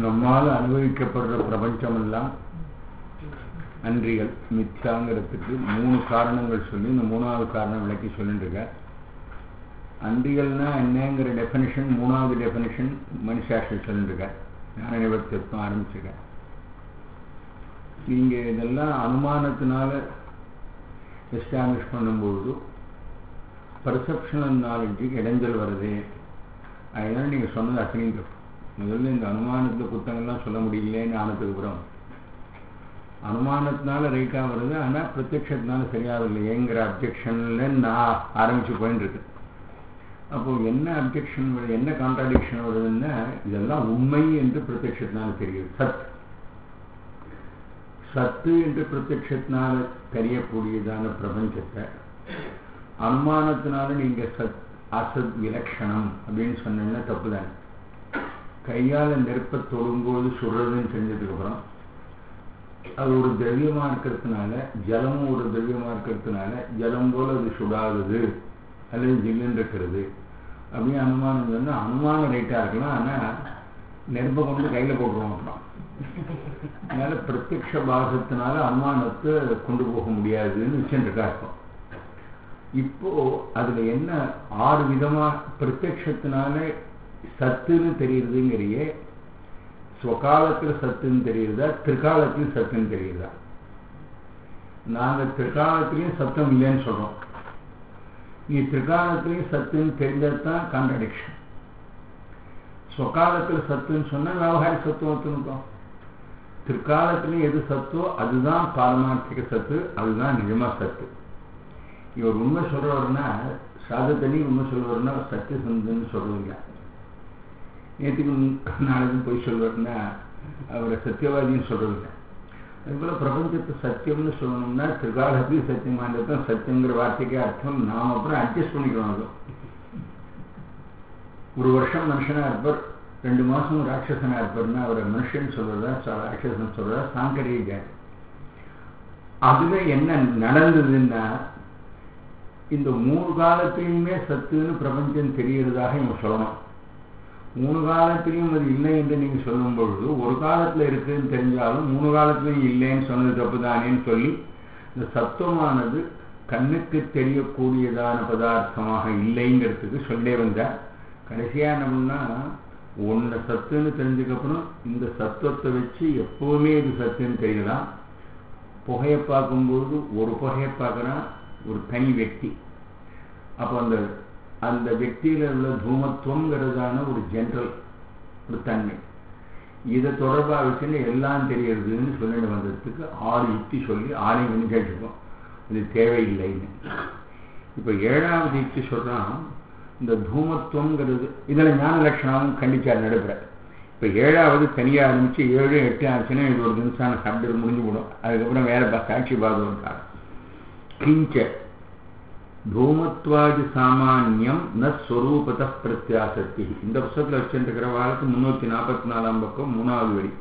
நம்மால் அனுபவிக்கப்படுற பிரபஞ்சமெல்லாம் அன்றிகள் மித்யாங்கிறதுக்கு 3 காரணங்கள் சொல்லி இந்த 3வது காரணம் விளக்கி சொல்லிட்டு இருக்க. அன்றிகள்னா என்னங்கிற டெஃபினிஷன் 3வது டெஃபினிஷன் மனுஷாஸ்திரி சொல்லிட்டு இருக்க. ஞான நிவர்த்தித்வம் ஆரம்பிச்சிருக்க. நீங்க இதெல்லாம் அனுமானத்தினால எஸ்டாப்ளிஷ் பண்ணும்போது பர்செப்ஷனல் நாலேஜுக்கு இடைஞ்சல் வருது. அதனால நீங்க சொன்னது அத்தனையும் தப்பு. முதல்ல இந்த அனுமானத்தில் புத்தகங்கள்லாம் சொல்ல முடியலன்னு ஆனதுக்கு அப்புறம் அனுமானத்தினால ரைட்டாக வருது, ஆனால் பிரத்யட்சத்தினால சரியாகலையேங்கிற அப்ஜெக்ஷன்ல நான் ஆரம்பிச்சு போயின்னு இருக்கு. அப்போ என்ன அப்ஜெக்ஷன் வருது, என்ன கான்ட்ராடிக்ஷன் வருதுன்னா, இதெல்லாம் உண்மை என்று பிரத்யட்சத்தினால தெரியுது. சத்து என்று பிரத்யட்சத்தினால தெரியக்கூடியதான பிரபஞ்சத்தை அனுமானத்தினால நீங்க அசத் விலட்சணம் அப்படின்னு சொன்னீங்கன்னா தப்பு தானே. கையால் நெருப்பை தொடும்போது சுடுறதுன்னு தெரிஞ்சதுக்கு அப்புறம் அது ஒரு திரவியமா இருக்கிறதுனால, ஜலமும் ஒரு திரவியமா இருக்கிறதுனால ஜலம் போல அது சுடாதது அல்லது ஜில்லுன்னு இருக்கிறது அப்படின்னு அனுமானம் சொன்னா அனுமானம் ரைட்டா இருக்கலாம். ஆனா நெருப்பை கொண்டு கையில போட்டுருவோம். அப்புறம் அதனால பிரத்யக்ஷ பாகத்தினால அனுமானத்தை கொண்டு போக முடியாதுன்னு வச்சுருக்கா இருக்கும். இப்போ அதுல என்ன 6 விதமா பிரத்யக்ஷத்தினால சத்துன்னு தெரியுதுங்கிறிய, ஸ்வகாலத்துல சத்துன்னு தெரியுதா, திரிகாலத்திலும் சத்துன்னு தெரியுதா? நாங்க திரிகாலத்திலையும் சத்தம் இல்லைன்னு சொல்றோம். நீ திரிகாலத்திலையும் சத்துன்னு தெரிஞ்சதான் கான்ட்ராடிக்ஷன். ஸ்வகாலத்துல சத்துன்னு சொன்னா விவகார சத்துவம். திரிகாலத்திலையும் எது சத்தோ அதுதான் பாரமார்த்திக சத்து, அதுதான் நிஜமா சத்து. இவர் உண்மை சொல்றவர்னா சாதத்தனி உண்மை சொல்றவர்னா சத்திய சந்துன்னு சொல்றதில்லை. நேற்றுக்கு நாளைக்கும் போய் சொல்வார்னா அவரை சத்தியவாதின்னு சொல்றதில்லை. அதுபோல பிரபஞ்சத்தை சத்தியம்னு சொல்லணும்னா திரிகாலத்தையும் சத்தியமானதான் சத்தியங்கிற வார்த்தைக்கே அர்த்தம். நாம் அப்புறம் அட்ஜஸ்ட் பண்ணிக்கிறோம். அது ஒரு வருஷம் மனுஷனா இருப்பார், 2 மாசம் ராட்சசனா இருப்பார்னா அவரை மனுஷன் சொல்றதா ராட்சசன் சொல்றதா சாங்கரிய. அதுவே என்ன நடந்ததுன்னா, இந்த 3 காலத்திலையுமே சத்துன்னு பிரபஞ்சம் தெரியறதாக இவங்க சொல்லணும். 3 காலத்திலையும் அது இல்லை என்று நீங்க சொல்லும் பொழுது ஒரு காலத்துல இருக்குன்னு தெரிஞ்சாலும் 3 காலத்திலையும் இல்லைன்னு சொன்னது தப்பு தானேன்னு சொல்லி இந்த சத்துவமானது கண்ணுக்கு தெரியக்கூடியதான பதார்த்தமாக இல்லைங்கிறதுக்கு சொல்லே வந்தார். கடைசியா என்ன பண்ணா, ஒன்ன சத்துன்னு தெரிஞ்சதுக்கப்புறம் இந்த சத்துவத்தை வச்சு எப்பவுமே இது சத்துன்னு தெரியலாம். புகையை பார்க்கும்போது ஒரு புகையை பார்க்கறான் ஒரு தனி వ్యక్తి. அப்போ அந்த వ్యక్తిயில உள்ள தூமத்துவங்கிறதான ஒரு ஜெனரல் ஒரு தன்மை, இதை தொடர்பாக வச்சுன்னு எல்லாம் தெரியறதுன்னு சொல்லிட்டு வந்ததுக்கு 6 யுக்தி சொல்லி 6 கேட்டுருக்கோம். இது தேவையில்லைன்னு. இப்போ 7வது யுக்தி சொல்றான், இந்த தூமத்துவங்கிறது இதில் ஞான லட்சணம் கண்டிச்சார் நடுப்புற. இப்போ 7வது தனியாக ஆரம்பிச்சு 7, 8 ஆச்சுன்னா இது ஒரு நிமிஷம் சப்டர் முடிஞ்சு போடும். அதுக்கப்புறம் வேற சாட்சி பாதம் காரணம் கிஞ்ச தூமத்வாதி சாமான்யம் ந ஸ்வரூபத பிரத்யாசக்தி. இந்த புத்தகத்தில் வச்சுருக்கிற வாழ்க்கை 344 பக்கம் 3வது வரி.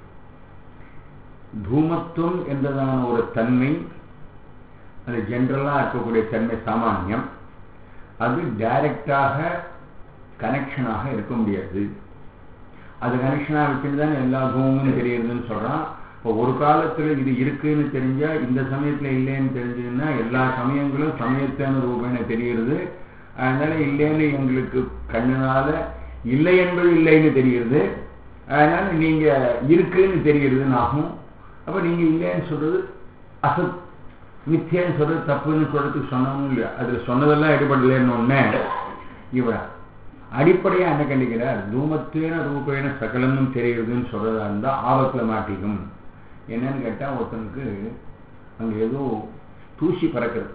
தூமத்துவம் என்றதான ஒரு தன்மை, அது ஜென்ரலா இருக்கக்கூடிய தன்மை சாமான்யம், அது டைரக்டாக கனெக்ஷனாக இருக்க முடியாது. அது கனெக்ஷனாக வச்சுன்னு தான் எல்லா தூமும் தெரியுதுன்னு சொல்றான். இப்போ ஒரு காலத்துல இது இருக்குன்னு தெரிஞ்சா இந்த சமயத்துல இல்லைன்னு தெரிஞ்சதுன்னா எல்லா சமயங்களும் சமயத்தான ரூபேன தெரிகிறது. அதனால இல்லைன்னு எங்களுக்கு கண்ணுனால இல்லை என்பது இல்லைன்னு தெரிகிறது. அதனால நீங்க இருக்குன்னு தெரிகிறதுன்னு ஆகும். அப்ப நீங்க இல்லைன்னு சொல்றது அசத், மித்தியன்னு சொல்றது தப்புன்னு சொல்றதுக்கு சொன்னோம் இல்லையா? அதுல சொன்னதெல்லாம் எடுபடலன்னு ஒண்ணு இவரா அடிப்படையா என்ன கண்டிக்கிறார், தூமத்தேன ரூபேன சகலமும் தெரிகிறதுன்னு சொல்றதா இருந்தா ஆபத்துல மாட்டிக்கும். என்னன்னு கேட்டா, ஒருத்தனுக்கு அங்க ஏதோ தூசி பறக்கிறது,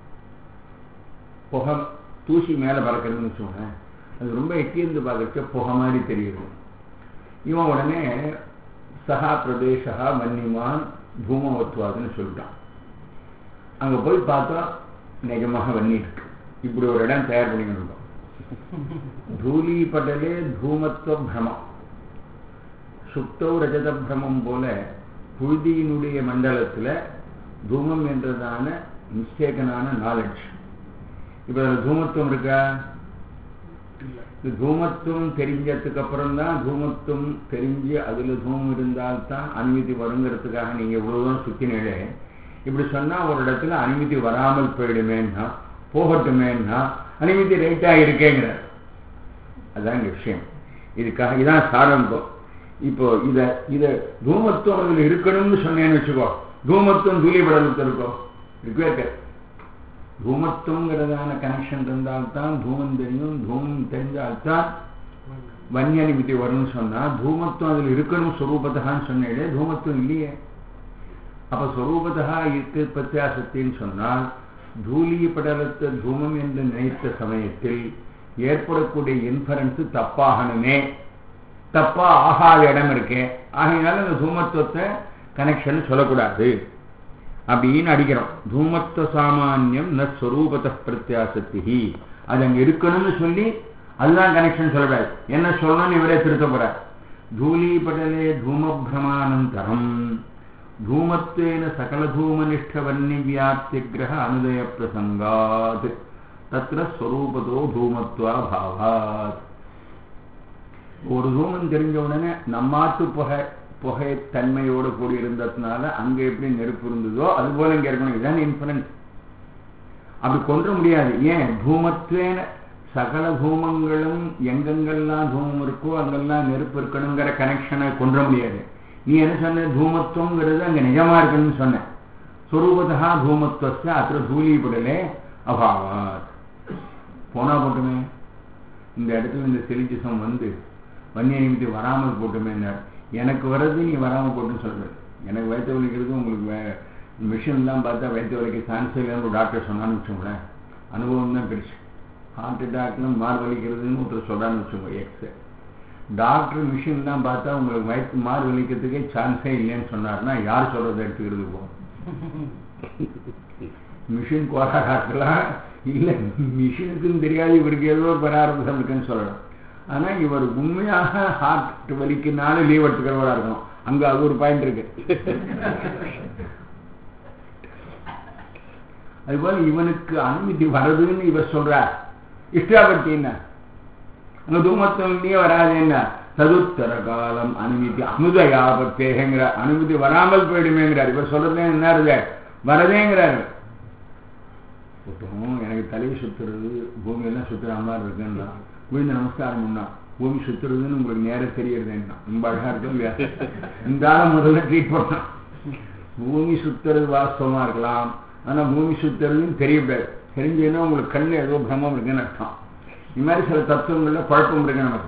புகை தூசி மேல பறக்கிறதுன்னு வச்சுக்கோங்க. அது ரொம்ப எட்டியிருந்து பார்க்கறதுக்கு புகை மாதிரி தெரியுது. இவன் உடனே சகா பிரதேசா மன்னிமான் தூமவத்வாதுன்னு சொல்லிட்டான். அங்க போய் பார்த்தா நிஜமாக வன்னி இருக்கு. இப்படி ஒரு இடம் தயார் பண்ணிக்கணும். தூளி படலே தூமத்துவ பிரமம், சுப்தோ ரஜத பிரமம் போல புழுதியினுடைய மண்டலத்துல தூமம் என்றதான மிஸ்டேக்கனான நாலேஜ். இப்ப தூமத்துவம் இருக்கா? இது தூமத்துவம் தெரிஞ்சதுக்கு அப்புறம் தான் தூமத்துவம் தெரிஞ்சு அதுல தூமம் இருந்தால்தான் அனுமதி வருங்கிறதுக்காக நீங்க இவ்வளவுதான் சுத்தினே. இப்படி சொன்னா ஒரு இடத்துல அனுமதி வராமல் போயிடுமேன்னா போகட்டுமேன்னா அனுமதி ரைட்டா இருக்கேங்கிறார். அதுதான் விஷயம். இதுக்காக இதான் சாரம்பம். இப்போ இத தூமத்துவம் அதுல இருக்கணும்னு சொன்னேன்னு வச்சுக்கோ, தூமத்துவம் தூளிபடலத்தில் இருக்கோ இருக்கே. தூமத்துவங்கிறதான கனெக்ஷன் இருந்தால்தான் தூமம் தெரியும், தூமம் தெரிஞ்சால்தான் வன்யனுமதி வரும்னு சொன்னா தூமத்துவம் அதுல இருக்கணும் ஸ்வரூபத்தான்னு சொன்னே, தூமத்துவம் இல்லையே. அப்ப ஸ்வரூபத்தா இருக்கு பிரத்யாசத்தின்னு சொன்னால் தூளி படலத்தை தூமம் என்று நினைத்த சமயத்தில் ஏற்படக்கூடிய இன்ஃபரன்ஸ் தப்பாகணுமே, தப்பா ஆகாத இடம் இருக்கேன். ஆகையினால இந்த தூமத்துவத்தை கனெக்ஷன் சொல்லக்கூடாது அப்படின்னு அடிக்கிறோம். தூமத்துவ சாமானியம் ந ஸ்வரூபத பிரத்யாசத்தி, அது அங்க இருக்கணும்னு சொல்லி அதுதான் கனெக்ஷன் சொல்லக்கூடாது. என்ன சொல்லணும்னு இவரே திருத்த போறார். தூளி படலே தூமபிரமானந்தரம் தூமத்வேன சகல தூமனிஷ்ட வன்னி வியாப்தி கிரக அனுதய பிரசங்காத் தத்ர ஸ்வரூபதோ தூமத்வா பாவாத். ஒரு தூமம் தெரிஞ்ச உடனே நம்மாட்டு புகை தன்மையோடு கூடி இருந்ததுனால அங்க எப்படி நெருப்பு இருந்ததோ அது போல இங்க இருக்கணும். இதுதான் இன்ஃபரன்ஸ். அப்படி கொன்ற முடியாது. ஏன்? தூமத்வேன சகல தூமங்களும் எங்கெங்கெல்லாம் தூமம் இருக்கோ அங்கெல்லாம் நெருப்பு இருக்கணுங்கிற கனெக்ஷனை கொன்ற முடியாது. நீ என்ன சொன்ன? தூமத்துவங்கிறது அங்க நிஜமா இருக்குன்னு சொன்ன. ஸ்வரூபதா தூமத்துவ அത്ര தூளிபடலே அபாவாத். போனா போட்டுமே இந்த இடத்துல இந்த செலிஜிசம் வந்து வன்னிய நிமித்தி வராமல் போட்டுமே. எனக்கு வர்றது நீ வராமல் போட்டுன்னு சொல்றது. எனக்கு வயிற்று வலிக்கிறது உங்களுக்கு மிஷின்லாம் பார்த்தா வயிற்று வலிக்க சான்ஸே இல்லைன்னு ஒரு டாக்டர் சொன்னான்னு வச்சுக்கோங்களேன், அனுபவம் தான் பெருசு. ஹார்ட் அட்டாக்லாம் மார் வலிக்கிறதுன்னு ஒருத்தர் சொல்றான்னு வச்சுக்கோங்க எக்ஸ். டாக்டர் மிஷின்லாம் பார்த்தா உங்களுக்கு வயிற்று மார் வலிக்கிறதுக்கே சான்ஸே இல்லைன்னு சொன்னார்னா யார் சொல்றதை எடுத்துக்கிறது போகும்? மிஷின் கோராக்கலாம் இல்லை, மிஷினுக்குன்னு தெரியாது இவருக்கு ஏதோ பராரம்பம் இருக்குன்னு சொல்லலாம். ஆனா இவர் உண்மையாக ஹார்ட் வலிக்குனால லீவ் எடுத்துக்கிறவரா இருக்கணும். அங்க அது ஒரு பாயிண்ட் இருக்கு. அதுபோல இவனுக்கு அனுமதி வருதுன்னு இவர் சொல்றார். இஷ்டாபத்தி என்ன? அங்க தூமத்துவம் வராது. என்ன? சதுத்தர காலம் அனுமதி அனுதயாபத்தேங்கிற அனுமதி வராமல் போயிடுமேங்கிறார். இவர் சொல்றதே என்ன இருக்கு? வரதேங்கிறாரு. எனக்கு தலையை சுத்துறது பூமியெல்லாம் சுத்துற மாதிரி இருக்குன்னா விழுந்த நமஸ்காரம் பண்ணா பூமி சுத்துறதுன்னு உங்களுக்கு நேரம் தெரியறது. என்ன ரொம்ப அழகா இருக்கும். இந்த முதல்ல ட்ரீட் பண்ணா பூமி சுத்துறது வாஸ்தவமா இருக்கலாம், ஆனா பூமி சுத்துறதுன்னு தெரியக்கூடாது. தெரிஞ்சதுன்னா உங்களுக்கு கண்ணு ஏதோ பிரம்மம் இருக்குன்னு அர்த்தம். இது மாதிரி சில தத்துவங்கள்ல குழப்பம் இருக்கு நமக்கு.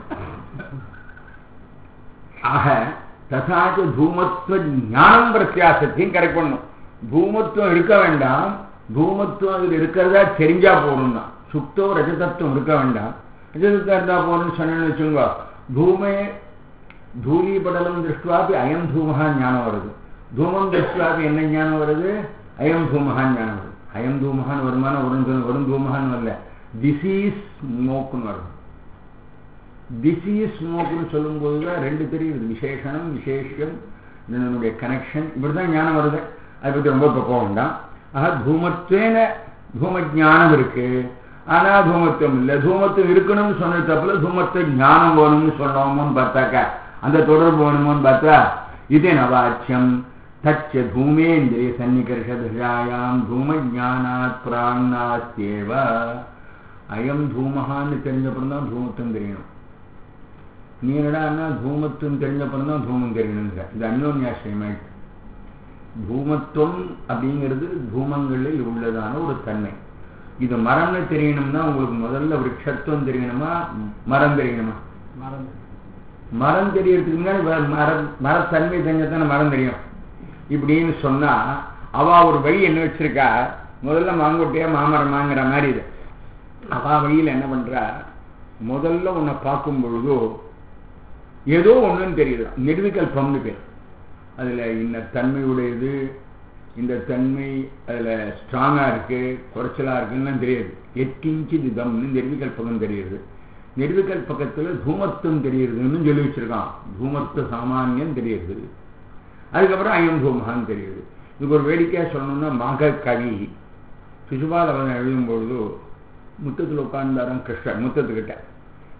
ஆக தசாச்சு தூமத்துவ ஞானம் பிரத்யாசத்தையும் கரெக்ட் பண்ணும். தூமத்துவம் இருக்க வேண்டாம், தூமத்துவம் அதில் இருக்கிறதா தெரிஞ்சா போகணும்னா. சுத்தோ ரஜதத்துவம் இருக்க வேண்டாம், ரஜதத்துவம் இருந்தா போகணும்னு சொன்னேன்னு வச்சுங்க. தூமே தூளி படலம் திருஷ்டுவாப்பி அயம் தூமகா ஞானம் வருது. தூமம் திருஷ்டுவாப்பி என்ன ஞானம் வருது? அயம் தூமகா ஞானம் வருது. அயம் தூமகான்னு வருமான வரும் தூமகான்னு வரல, டிசீஸ் ஸ்மோக்குன்னு வரும். டிசீஸ் ஸ்மோக்குன்னு சொல்லும் போதுதான் ரெண்டு தெரியுது, விசேஷனம் விசேஷம் இதனுடைய கனெக்ஷன். இப்படிதான் ஞானம் வருது. அதை பற்றி ரொம்ப போக வேண்டாம். ஆக தூமத்வேன தூம ஞானம் இருக்கு, ஆனா தூமத்துவம் இல்லை. தூமத்துவம் இருக்கணும்னு சொன்ன தப்புல தூமத்துவ ஞானம் வேணும்னு சொல்லணுமோன்னு பார்த்தாக்கா அந்த தொடர்பு வேணுமோன்னு பார்த்தா இதே நவாச்சியம் தச்ச தூமேந்திரிய சன்னிகர்ஷயாம் தூம ஞானாத் பிராணாஸ்தேவ. அயம் தூமகான்னு தெரிஞ்சப்பறம் தான் தூமத்துவம் தெரியணும். நீ என்னடா தூமத்துவம் தெரிஞ்சப்பறம் தான் தூமம் தெரியணுங்க. இது அந்யோன்யாசிரியமாயிட்டு. தூமத்துவம் அப்படிங்கிறது தூமங்களில் உள்ளதான ஒரு தன்மை. இது மரம்னு தெரியணும்னா உங்களுக்கு முதல்ல விருட்சத்துவம் தெரியணுமா மரம் தெரியணுமா? மரம் தெரியறதுக்கு முன்னாடி மரத்தன்மை தெரிஞ்சதான மரம் தெரியும். இப்படின்னு சொன்னா அவ ஒரு வழி என்ன வச்சிருக்கா, முதல்ல மாங்கொட்டையா மாமரமாங்கிற மாதிரி இது. அவ வழியில் என்ன பண்றா, முதல்ல உன்னை பார்க்கும் பொழுதோ ஏதோ ஒண்ணுன்னு தெரியுது. நிர்விகல்பம்னு பேர். அதுல இந்த தன்மையுடையது, இந்த தன்மை அதுல ஸ்ட்ராங்கா இருக்கு குறைச்சலா இருக்குன்னு தெரியுது. எட்கிஞ்சி தம்னு நிர்விகல்பகம் தெரியுது. நிர்விகல்பகத்துல தூமத்துவம் தெரியுதுன்னு சொல்லி வச்சிருக்கான். தூமத்துவ சாமானியம் தெரியுது. அதுக்கப்புறம் அயம் தூமகான்னு தெரியுது. இதுக்கு ஒரு வேடிக்கையா சொல்லணும்னா மாக கவி சிசுபால் அவன் எழுதும் பொழுது முத்தத்தில் உட்கார்ந்தாராம் கிருஷ்ணர் முத்தத்துக்கிட்ட.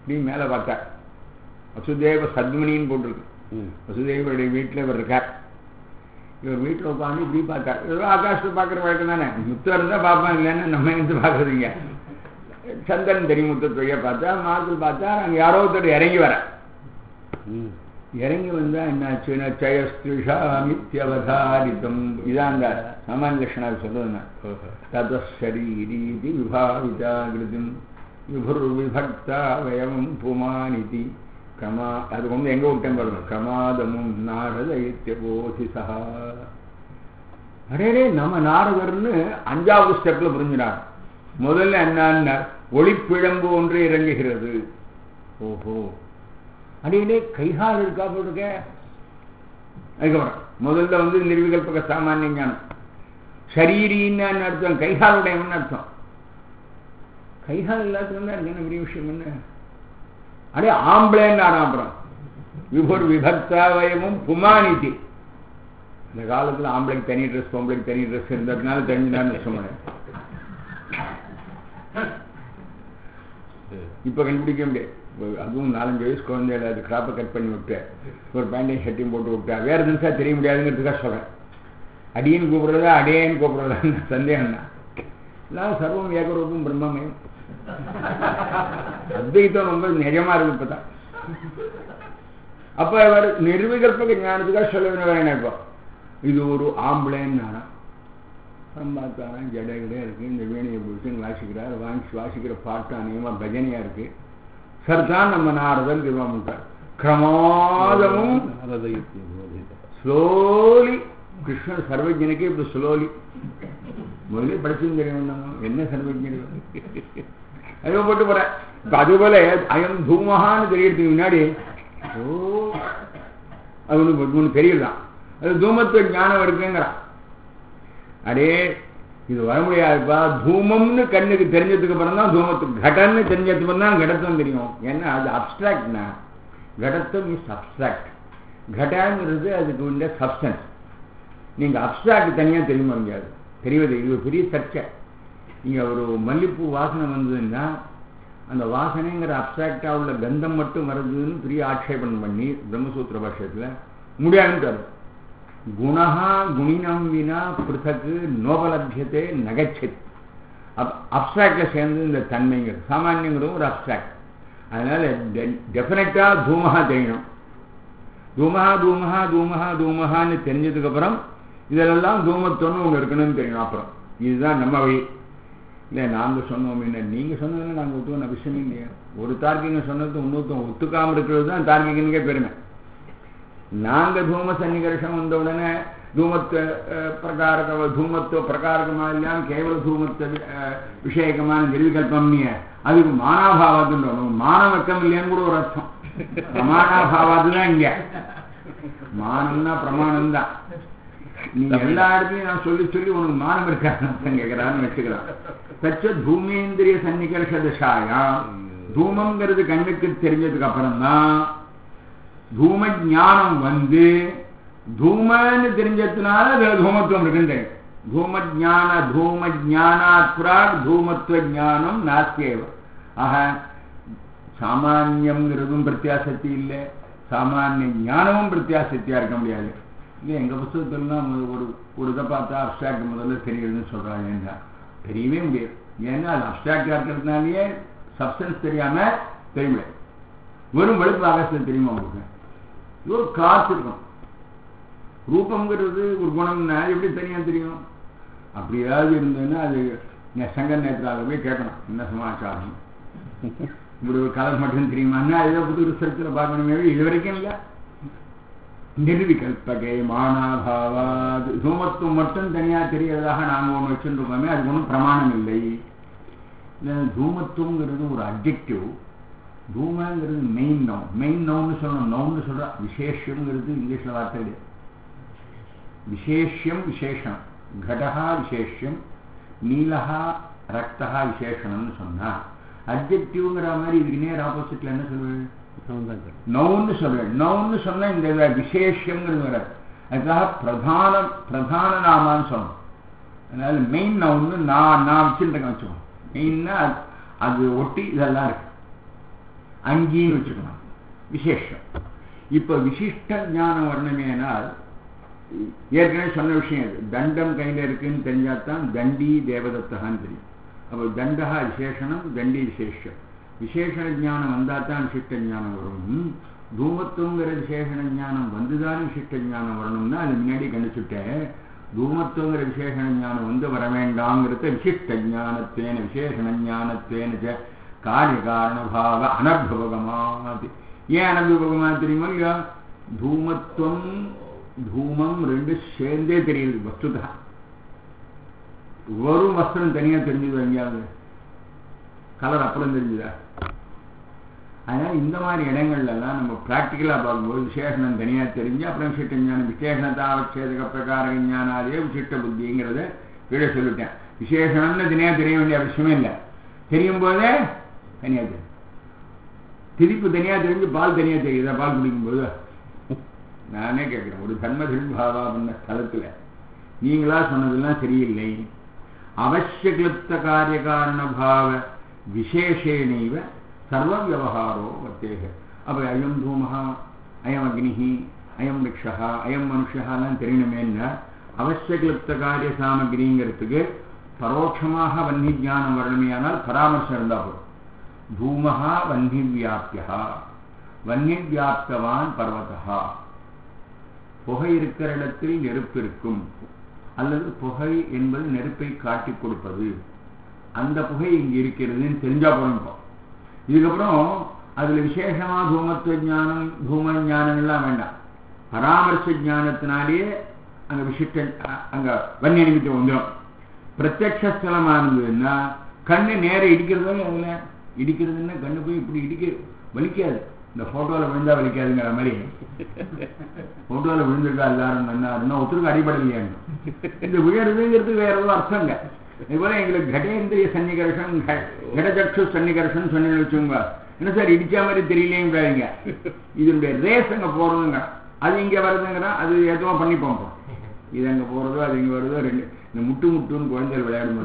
இப்படி மேலே பார்த்தார். வசுதேவ சத்மனின்னு போட்டிருக்கு. வசுதேவருடைய வீட்டில் இவர் இருக்கார். இவர் வீட்டில் உட்காந்து இப்படி பார்த்தார். ஏதோ ஆகாசத்தை பார்க்குற வழக்கம் தானே, முத்தம் இருந்தால் பார்ப்பான், இல்லைன்னு நம்ம இருந்து பார்க்குறதுங்க. சந்திரன் தெரியும் முத்தத்துறையை பார்த்தா, மாதத்தில் பார்த்தா அங்கே யாரோ ஒருத்தர் இறங்கி வர. இறங்கி வந்தா என்னாச்சுன்னா சயஸ்திருஷாமித்யவதாரிதம், இதான் அந்த சாமானிய லட்சணாவை சொல்றதுன்னா ததரீதி விபாவிதாகிருதம் விபுர் விபக்தா வயமும் புமானிதி கமா. அது வந்து எங்க விட்டேன் பாருங்க, கமாதமும் நாரத போதிசா. அடே நம்ம நாரதர்னு 5வது ஸ்டெப்ல புரிஞ்சினார். முதல்ல என்ன, ஒளிப்பிழம்பு ஒன்று இறங்குகிறது. ஓஹோ, அடியிலே கைகால் இருக்கா போட்டுக்க. அதுக்கப்புறம் முதல்ல வந்து நிர்விகல்பக சாமானிய ஞானம். ஷரீரின்னு அர்த்தம், கைகாலுடையவன் அர்த்தம். கைகால் எல்லாத்துக்கும் தான் இருக்கு, என்ன பெரிய விஷயம் என்ன. அடே ஆம்பளைன்னு அப்புறம் விபுர் விபக்தா வயமும் புமானிதி. இந்த காலத்தில் ஆம்பளைக்கு தனி ட்ரெஸ், பொம்பளைக்கு தனி ட்ரெஸ் இருந்ததுனால தெரிஞ்சுனான்னு சொன்னேன். இப்ப கண்டுபிடிக்க முடியாது. அதுவும் 4-5 வயசு குழந்தைகள் அது கிராப்பை கட் பண்ணி விட்டு ஒரு பேண்டையும் ஷர்ட்டையும் போட்டு விட்டா வேற நிமிஷா தெரிய முடியாதுங்கிறதுக்காக சொல்றேன். அடியன்னு கூப்பிடுறதா அடியேன்னு கூப்பிடுறதா சந்தேகம் தான். எல்லாம் சர்வம் ஏகரூபம் பிரம்மமயம். அத்வைத்தம் ரொம்ப நிஜமா இருக்கு இப்பதான். அப்ப அவர் நிர்விகல்பக ஞானத்துக்காக சொல்ல வேணும். இப்போ இது ஒரு ஆம்பளைன்னு பார்த்தாரா, ஜடை கிடையாது இருக்கு, இந்த வீணையை பிடிச்சுன்னு வாசிக்கிறார். வாசிக்கிற பாட்டு அநேகமா பஜனையா இருக்கு. சர்தான் நம்ம நாரதன் திருவாமுட்டார். கிரமாதமும் ஸ்லோலி கிருஷ்ணன் சர்வஜனுக்கு இப்படி ஸ்லோலி முதலே படிச்சுன்னு தெரியும். என்ன சர்வஜன் அதுவும் போட்டு போற. இப்ப அதுபோல அயம் தூமகான்னு தெரியறதுக்கு முன்னாடி ஓ அது ஒண்ணு தெரியுதுதான். அது தூமத்துவ ஞானம் இருக்குங்கிறான். அடே இது வர முடியாதுப்பா. தூமம்னு கண்ணுக்கு தெரிஞ்சதுக்கு அப்புறம் தான் தூமத்துக்கு, கடன்னு தெரிஞ்சதுக்கு அப்புறம் தான் கடத்தம் தெரியும். ஏன்னா அது அப்டிராக்ட்னா, கடத்தம் இஸ் அப்டிராக்ட், கடங்கிறது அதுக்கு உள்ள சப்ஸ்டன்ஸ். நீங்க அப்டிராக்ட் தனியா தெரியுமா முடியாது, தெரிவது. இது ஒரு பெரிய சர்ச்சை. நீங்க ஒரு மல்லிப்பூ வாசனை வந்ததுன்னா அந்த வாசனைங்கிற அப்டிராக்டா உள்ள கந்தம் மட்டும் வருதுன்னு பெரிய ஆட்சேபம் பண்ணி பிரம்மசூத்திர பாஷ்யத்துல முடியாதுன்னு தரும். குணஹா குணினம் வினா பிருத்தக்கு நோபலபியத்தை நகைச்சத். அப்டிராக்ட்ல சேர்ந்து இந்த தன்மைங்கிறது சாமானியங்கிறது ஒரு அப்டிராக்ட். அதனால டெஃபினட்டா தூமஹா தெரியணும். தூமஹா தூமஹா தூமஹா தூமஹான்னு தெரிஞ்சதுக்கு அப்புறம் இதெல்லாம் தூமத்தொன்னு ஒன்று இருக்கணும்னு தெரியணும். அப்புறம் இதுதான் நம்ம வழி. இல்லை நாங்கள் சொன்னோம், என்ன நீங்க சொன்னதுன்னு நாங்கள் ஒத்துக்கணும் அவசியமே இல்லையா. ஒரு தார்க்கிங்க சொன்னது இன்னொருத்தம் ஒத்துக்காமல் இருக்கிறது தான் தார்க்கிகனுக்கே பெருமை. நாங்க தூம சன்னிகர்ஷம் வந்த உடனே தூமத்துவ பிரகாரகமா இல்லையா கேவல தூமத்துவ விஷயகமான நிர்விகல்பம்னிய அதுக்கு மானாபாவாதுன்னு மானவக்கம் இல்லையான்னு கூட ஒரு அர்த்தம். பிரமாணாபாவாது தான் இங்க. மானம்னா பிரமாணம் தான். நீ எல்லா இடத்துலையும் நான் சொல்லி சொல்லி உனக்கு மானம் இருக்கான்னு கேட்கிறான்னு வச்சுக்கிறான். தச்ச தூமேந்திரிய சன்னிகர்ஷ தசாயா, தூமங்கிறது கண்ணுக்கு தெரிஞ்சதுக்கு அப்புறம் தான் தூம ஞானம் வந்து தூமன்னு தெரிஞ்சதுனால தூமத்துவம் இருக்குன்னு தெரியும். தூம ஜானாத் புராக் தூமத்துவ ஞானம் நாஸ்தியேவ. ஆக சாமானியம்ங்கிறதும் பிரத்யாசக்தி இல்லை, சாமானிய ஞானமும் பிரத்யாசக்தியா இருக்க முடியாது. இல்லை எங்க புத்தகத்திலாம் ஒரு இதை பார்த்தா அப்டிராக்ட் முதல்ல தெரியுதுன்னு சொல்றாங்க. தெரியவே முடியாது. ஏன்னா அது அப்டிராக்டா இருக்கிறதுனாலேயே சப்ஸ்டன்ஸ் தெரியாம தெரிய முடியாது. வெறும் வெளுப்பு ஆகாசத்தில் தெரியுமா உங்களுக்கு? ஒரு காற்று இருக்கும். ரூபங்கிறது ஒரு குணம்னா எப்படி தனியா தெரியும்? அப்படி ஏதாவது இருந்ததுன்னா அது சங்க நேரத்தில் போய் கேட்கணும், என்ன சமாச்சாரம், இப்படி ஒரு கலர் மட்டும் தெரியுமான்னா ஏதோ புது ரிசர்ச்சில் பார்க்கணுமே. இது வரைக்கும் இல்லை. நிர்விகல்பகை மானாபாவாது தூமத்துவம் மட்டும் தனியா தெரியறதாக நாங்கள் ஒன்று வச்சுருக்கோமே, அதுக்கு ஒன்றும் பிரமாணம் இல்லை. தூமத்துவங்கிறது ஒரு அப்ஜெக்டிவ், தூமங்கிறது மெயின் நவுன். மெயின் நவுன்னு சொல்லணும். நவுன்னு சொல்ற விசேஷங்கிறது இங்கிலீஷ்ல வார்த்தை கிடையாது. விசேஷம் விசேஷம், கடஹா விசேஷம், நீலஹா ரக்தஹா விசேஷம்னு சொன்னா அப்ஜெக்டிவ்ங்கிற மாதிரி இதுக்கு நேர் ஆப்போசிட்ல என்ன சொல்லுவேன்? நவுன்னு சொல்லுவேன். நவுன்னு சொன்னா இந்த விசேஷங்கிறது வராது. அதுக்காக பிரதான நாமான்னு சொல்லணும். அதனால மெயின் நவுன்னு நான் வச்சுருக்கேன் வச்சுக்கோங்க. மெயின்னா அது ஒட்டி இதெல்லாம் இருக்கு. அங்கேயும் வச்சுக்கணும் விசேஷம். இப்போ விசிஷ்ட ஞானம் வரணுமேனால் ஏற்கனவே சொன்ன விஷயம் அது. தண்டம் கையில் இருக்குன்னு தெரிஞ்சாதான் தண்டி தேவதத்தகான்னு தெரியும். அப்போ தண்டா விசேஷனம், தண்டி விசேஷம். விசேஷண ஞானம் வந்தால் தான் விசிஷ்ட ஞானம் வரும். தூமத்துவங்கிற விசேஷண ஞானம் வந்துதான் விசிஷ்ட ஞானம் வரணும்னா அது முன்னாடி கணிச்சுட்டேன். தூமத்துவங்கிற விசேஷண ஞானம் வந்து வர வேண்டாங்கிறத விசிஷ்ட ஞானத்தேன விசேஷண ஞானத்தேன காரிய காரணபாவ அனபியுபகமாதி. ஏன் அனபியுபகமா தெரியுமா இல்லையா? தூமத்துவம் தூமம் ரெண்டு சேர்ந்தே தெரியுது. வஸ்துதா ஒரு வஸ்திரம் தனியா தெரிஞ்சது எங்கேயாவது? கலர் அப்புறம் தெரிஞ்சுதா? அதனால இந்த மாதிரி இடங்கள்ல எல்லாம் நம்ம பிராக்டிக்கலா பார்க்கும்போது விசேஷனம் தனியா தெரிஞ்சு அப்புறம் விசிஷ்ட ஞானம் விசேஷணத்தாவச்சேதக பிரகார ஞானாதே விசிஷ்ட புத்திங்கிறத கீழே சொல்லிட்டேன். விசேஷனம்னு தனியா தெரிய வேண்டிய அவசியமே இல்லை. தெரியும் போதே தனியா தெரியும். திருப்பி தனியா தெரிஞ்சு பால் தனியா தெரியுதா? பால் குடிக்கும்போது நானே கேட்கிறேன், ஒரு தன்மதிர்பாவா பண்ண ஸ்தலத்துல நீங்களா சொன்னதெல்லாம் சரியில்லை. அவசிய கிளிப்த காரிய காரண பாவ விசேஷேனைவ சர்வ விவகாரோ வர்த்தேக. அப்ப அயம் தூமஹா, அயம் அக்னிஹி, அயம் விக்ஷா, அயம் மனுஷாலாம் தெரியணுமேன்னா அவசிய கிளிப்த காரிய சாமகிரிங்கிறதுக்கு பரோட்சமாக வன்னி ஜானம் வரணுமையானால் பராமர்சம் இருந்தா போதும். தூமஹா வன்னி வியாப்தியா, வன்னி வியாப்தவான் பர்வதா. புகை இருக்கிற இடத்தில் நெருப்பு இருக்கும், அல்லது புகை என்பது நெருப்பை காட்டி கொடுப்பது. அந்த புகை இங்க இருக்கிறதுன்னு தெரிஞ்சா போறோம். இதுக்கப்புறம் அதுல விசேஷமா தூமத்துவ ஞானம் தூம ஞானம் எல்லாம் வேண்டாம். பராமர்ச ஞானத்தினாலேயே அங்க விசிஷ்ட அங்க வன்னிய நிமித்தம் வந்துடும். பிரத்யக்ஷலமானதுன்னா கண்ணு நேர இடிக்கிறதோ அதுல இடிக்கிறதுன்னா கண்ணு போய் இப்படி இடிக்க வலிக்காது. இந்த போட்டோல விழுந்தா வலிக்காதுங்கிற மாதிரி போட்டோல விழுந்திருக்கா எல்லாரும் என்ன ஒருத்தருக்கு அடிப்படை இல்லையாங்க. இந்த விழுறதுங்கிறது வேற ஏதோ அர்த்தங்க. இதுபோல எங்களுக்கு கடேந்திரிய சன்னிகர்ஷன் கடச்சக்ஷு சன்னிகர்ஷன் சொன்ன வச்சுங்க. என்ன சார் இடிச்சா மாதிரி தெரியலேங்கிறாங்க. இதனுடைய ரேஸ் அங்க போறதுங்க, அது இங்க வருதுங்கிறா, அது ஏதோ பண்ணி பார்ப்போம். இது அங்க போறதோ அது இங்க வருதோ. ரெண்டு இந்த முட்டு முட்டுன்னு குழந்தைகள் விளையாடும்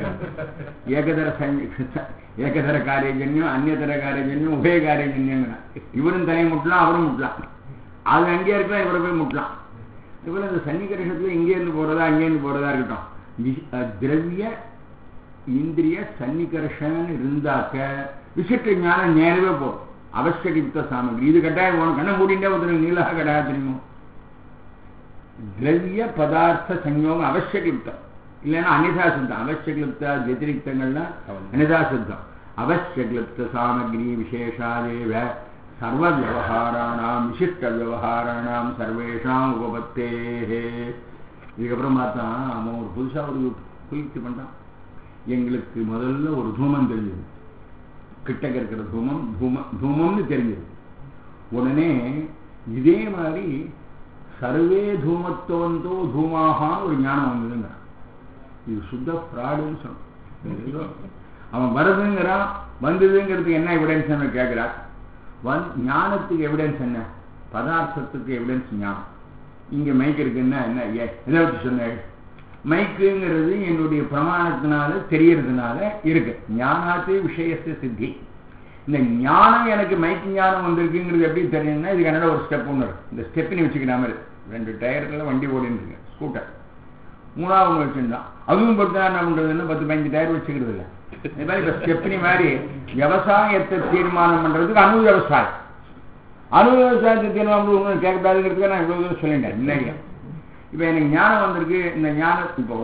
ஏகதர காரியஜன்யம் அந்நியதர காரியஜன்யம் உபய காரியஜன்யங்கிறான். இவரும் தலையை முட்டலாம் அவரும் முட்டலாம். அது அங்கே இருக்கலாம், இவரை போய் முட்டலாம். இதுபோல இந்த சன்னிகர்ஷத்துல இங்கேருந்து போறதா அங்கேருந்து போறதா இருக்கட்டும். திரவிய இந்திரிய சன்னிகர்ஷன் இருந்தாக்க விசிஷ்ட ஞானம் நேரவே போகும். அவசிய சாமகிரி இது கட்டாயம் போகணும். கண்ணை மூடிண்டே ஒருத்தர் நீலாக கட்டாய தெரியுமோ? திரவிய பதார்த்த சஞ்யோகம் அவசிய கிளிப்தம், இல்லைன்னா அனிதா சித்தம். அவசிய கிளிப்த வத்திரிக்தங்கள்லாம் அனிதா சித்தம். அவசிய கிளிப்த சாமகிரி விசேஷாதேவ சர்வ விவகாராணாம் விசிஷ்ட விவகாராணாம் சர்வேஷாம் உபபத்தே. இதுக்கப்புறம் பார்த்தா அவன் ஒரு புதுசா ஒரு குளிர்ச்சி பண்ணான். எங்களுக்கு முதல்ல ஒரு தூமம் தெரிஞ்சது, கிட்டக்க இருக்கிற தூமம் தூமம்னு தெரிஞ்சது. உடனே இதே மாதிரி சர்வே தூமத்துவந்தோ தூமாகான்னு ஒரு ஞானம் வந்ததுங்க. இது சுத்த ஃப்ராடுன்னு சொன்ன. அவன் வருதுங்கிறான், வந்ததுங்கிறதுக்கு என்ன எவிடன்ஸ் கேட்கிறார். ஞானத்துக்கு எவிடன்ஸ் என்ன? பதார்த்தத்துக்கு எவிடன்ஸ் ஞானம். இங்க மைக் இருக்குன்னா என்ன எதை வச்சு சொன்ன? மைக்குங்கிறது என்னுடைய பிரமாணத்தினால தெரியறதுனால இருக்கு. ஞானாத்து விஷயத்தை சித்தி. இந்த ஞானம் எனக்கு மைக்கு ஞானம் வந்திருக்குங்கிறது எப்படி தெரியும்னா இதுக்கு என்னோட ஒரு ஸ்டெப் ஒன்று இருக்கு. இந்த ஸ்டெப்னி வச்சுக்கிற மாதிரி 2 டயர்கள் வண்டி ஓடின்னு இருக்கு, ஸ்கூட்டர். 3வது வச்சுருந்தான். அதுவும் பொறுத்தா என்ன பண்றதுன்னா 10-15 டயர் வச்சுக்கிறது இல்லை. இது மாதிரி இப்போ ஸ்டெப்னி மாதிரி விவசாயத்தை தீர்மானம் பண்றதுக்கு அணு விவசாயம். அணு விவசாயத்தை தீர்மானம் கேட்கக்கூடாதுங்கிறதுக்கு நான் இவ்வளவு தூரம் சொல்லிட்டேன். இல்லைங்க, இப்ப எனக்கு ஞானம் வந்திருக்கு. இந்த ஞானம் இப்போ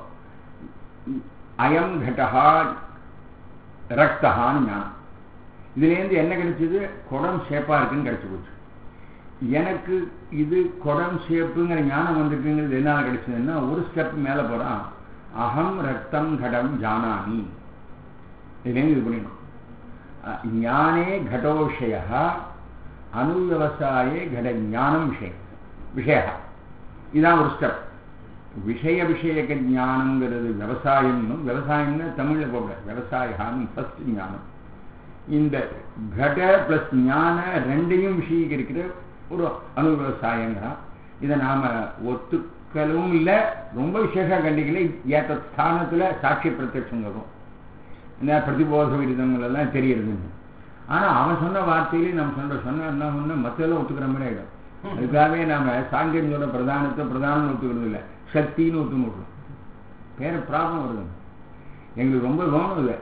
அயம் கடஹா ரக்தஹான்னு ஞானம். இதுல இருந்து என்ன கிடைச்சது? குடம் ஷேப்பா இருக்குன்னு கிடைச்சு போச்சு. எனக்கு இது குடம் ஷேப்புங்கிற ஞானம் வந்திருக்குங்கிறது என்னால கிடைச்சதுன்னா ஒரு ஸ்டெப் மேல போறான். அகம் ரக்தம் கடம் ஜானாமி. இதுலேருந்து இது பண்ணிடும். ஞானே கடோ விஷய அனுவியவசாயே கட ஞானம் விஷய. இதான் ஒரு ஸ்டெப். விஷயக ஞானங்கிறது விவசாயம்னு, விவசாயம்னு தமிழ்ல போகல, விவசாயம் ஃபர்ஸ்ட் ஞானம். இந்த கட பிளஸ் ஞான ரெண்டையும் விஷயீகரிக்கிற ஒரு அணு விவசாயங்கிறான். இதை நாம ஒத்துக்கலும் இல்லை, ரொம்ப விசேஷ கண்டிக்கல. ஏற்ற ஸ்தானத்துல சாட்சி பிரத்யட்சம் வரும், பிரதிபோத விருதங்கள் எல்லாம் தெரியுது. ஆனா அவன் சொன்ன வார்த்தையிலே நம்ம சொன்ன மத்தெல்லாம் ஒத்துக்கிற மாதிரி ஆயிடும். அதுக்காகவே நாம சாங்கியம் சொல்ற பிரதானம் ஒத்துக்கிறது இல்லை, சக்தின்னு ஒத்துக்கணும். வேற ப்ராப்ளம் வருது. எங்களுக்கு ரொம்ப வேணும் இல்லை.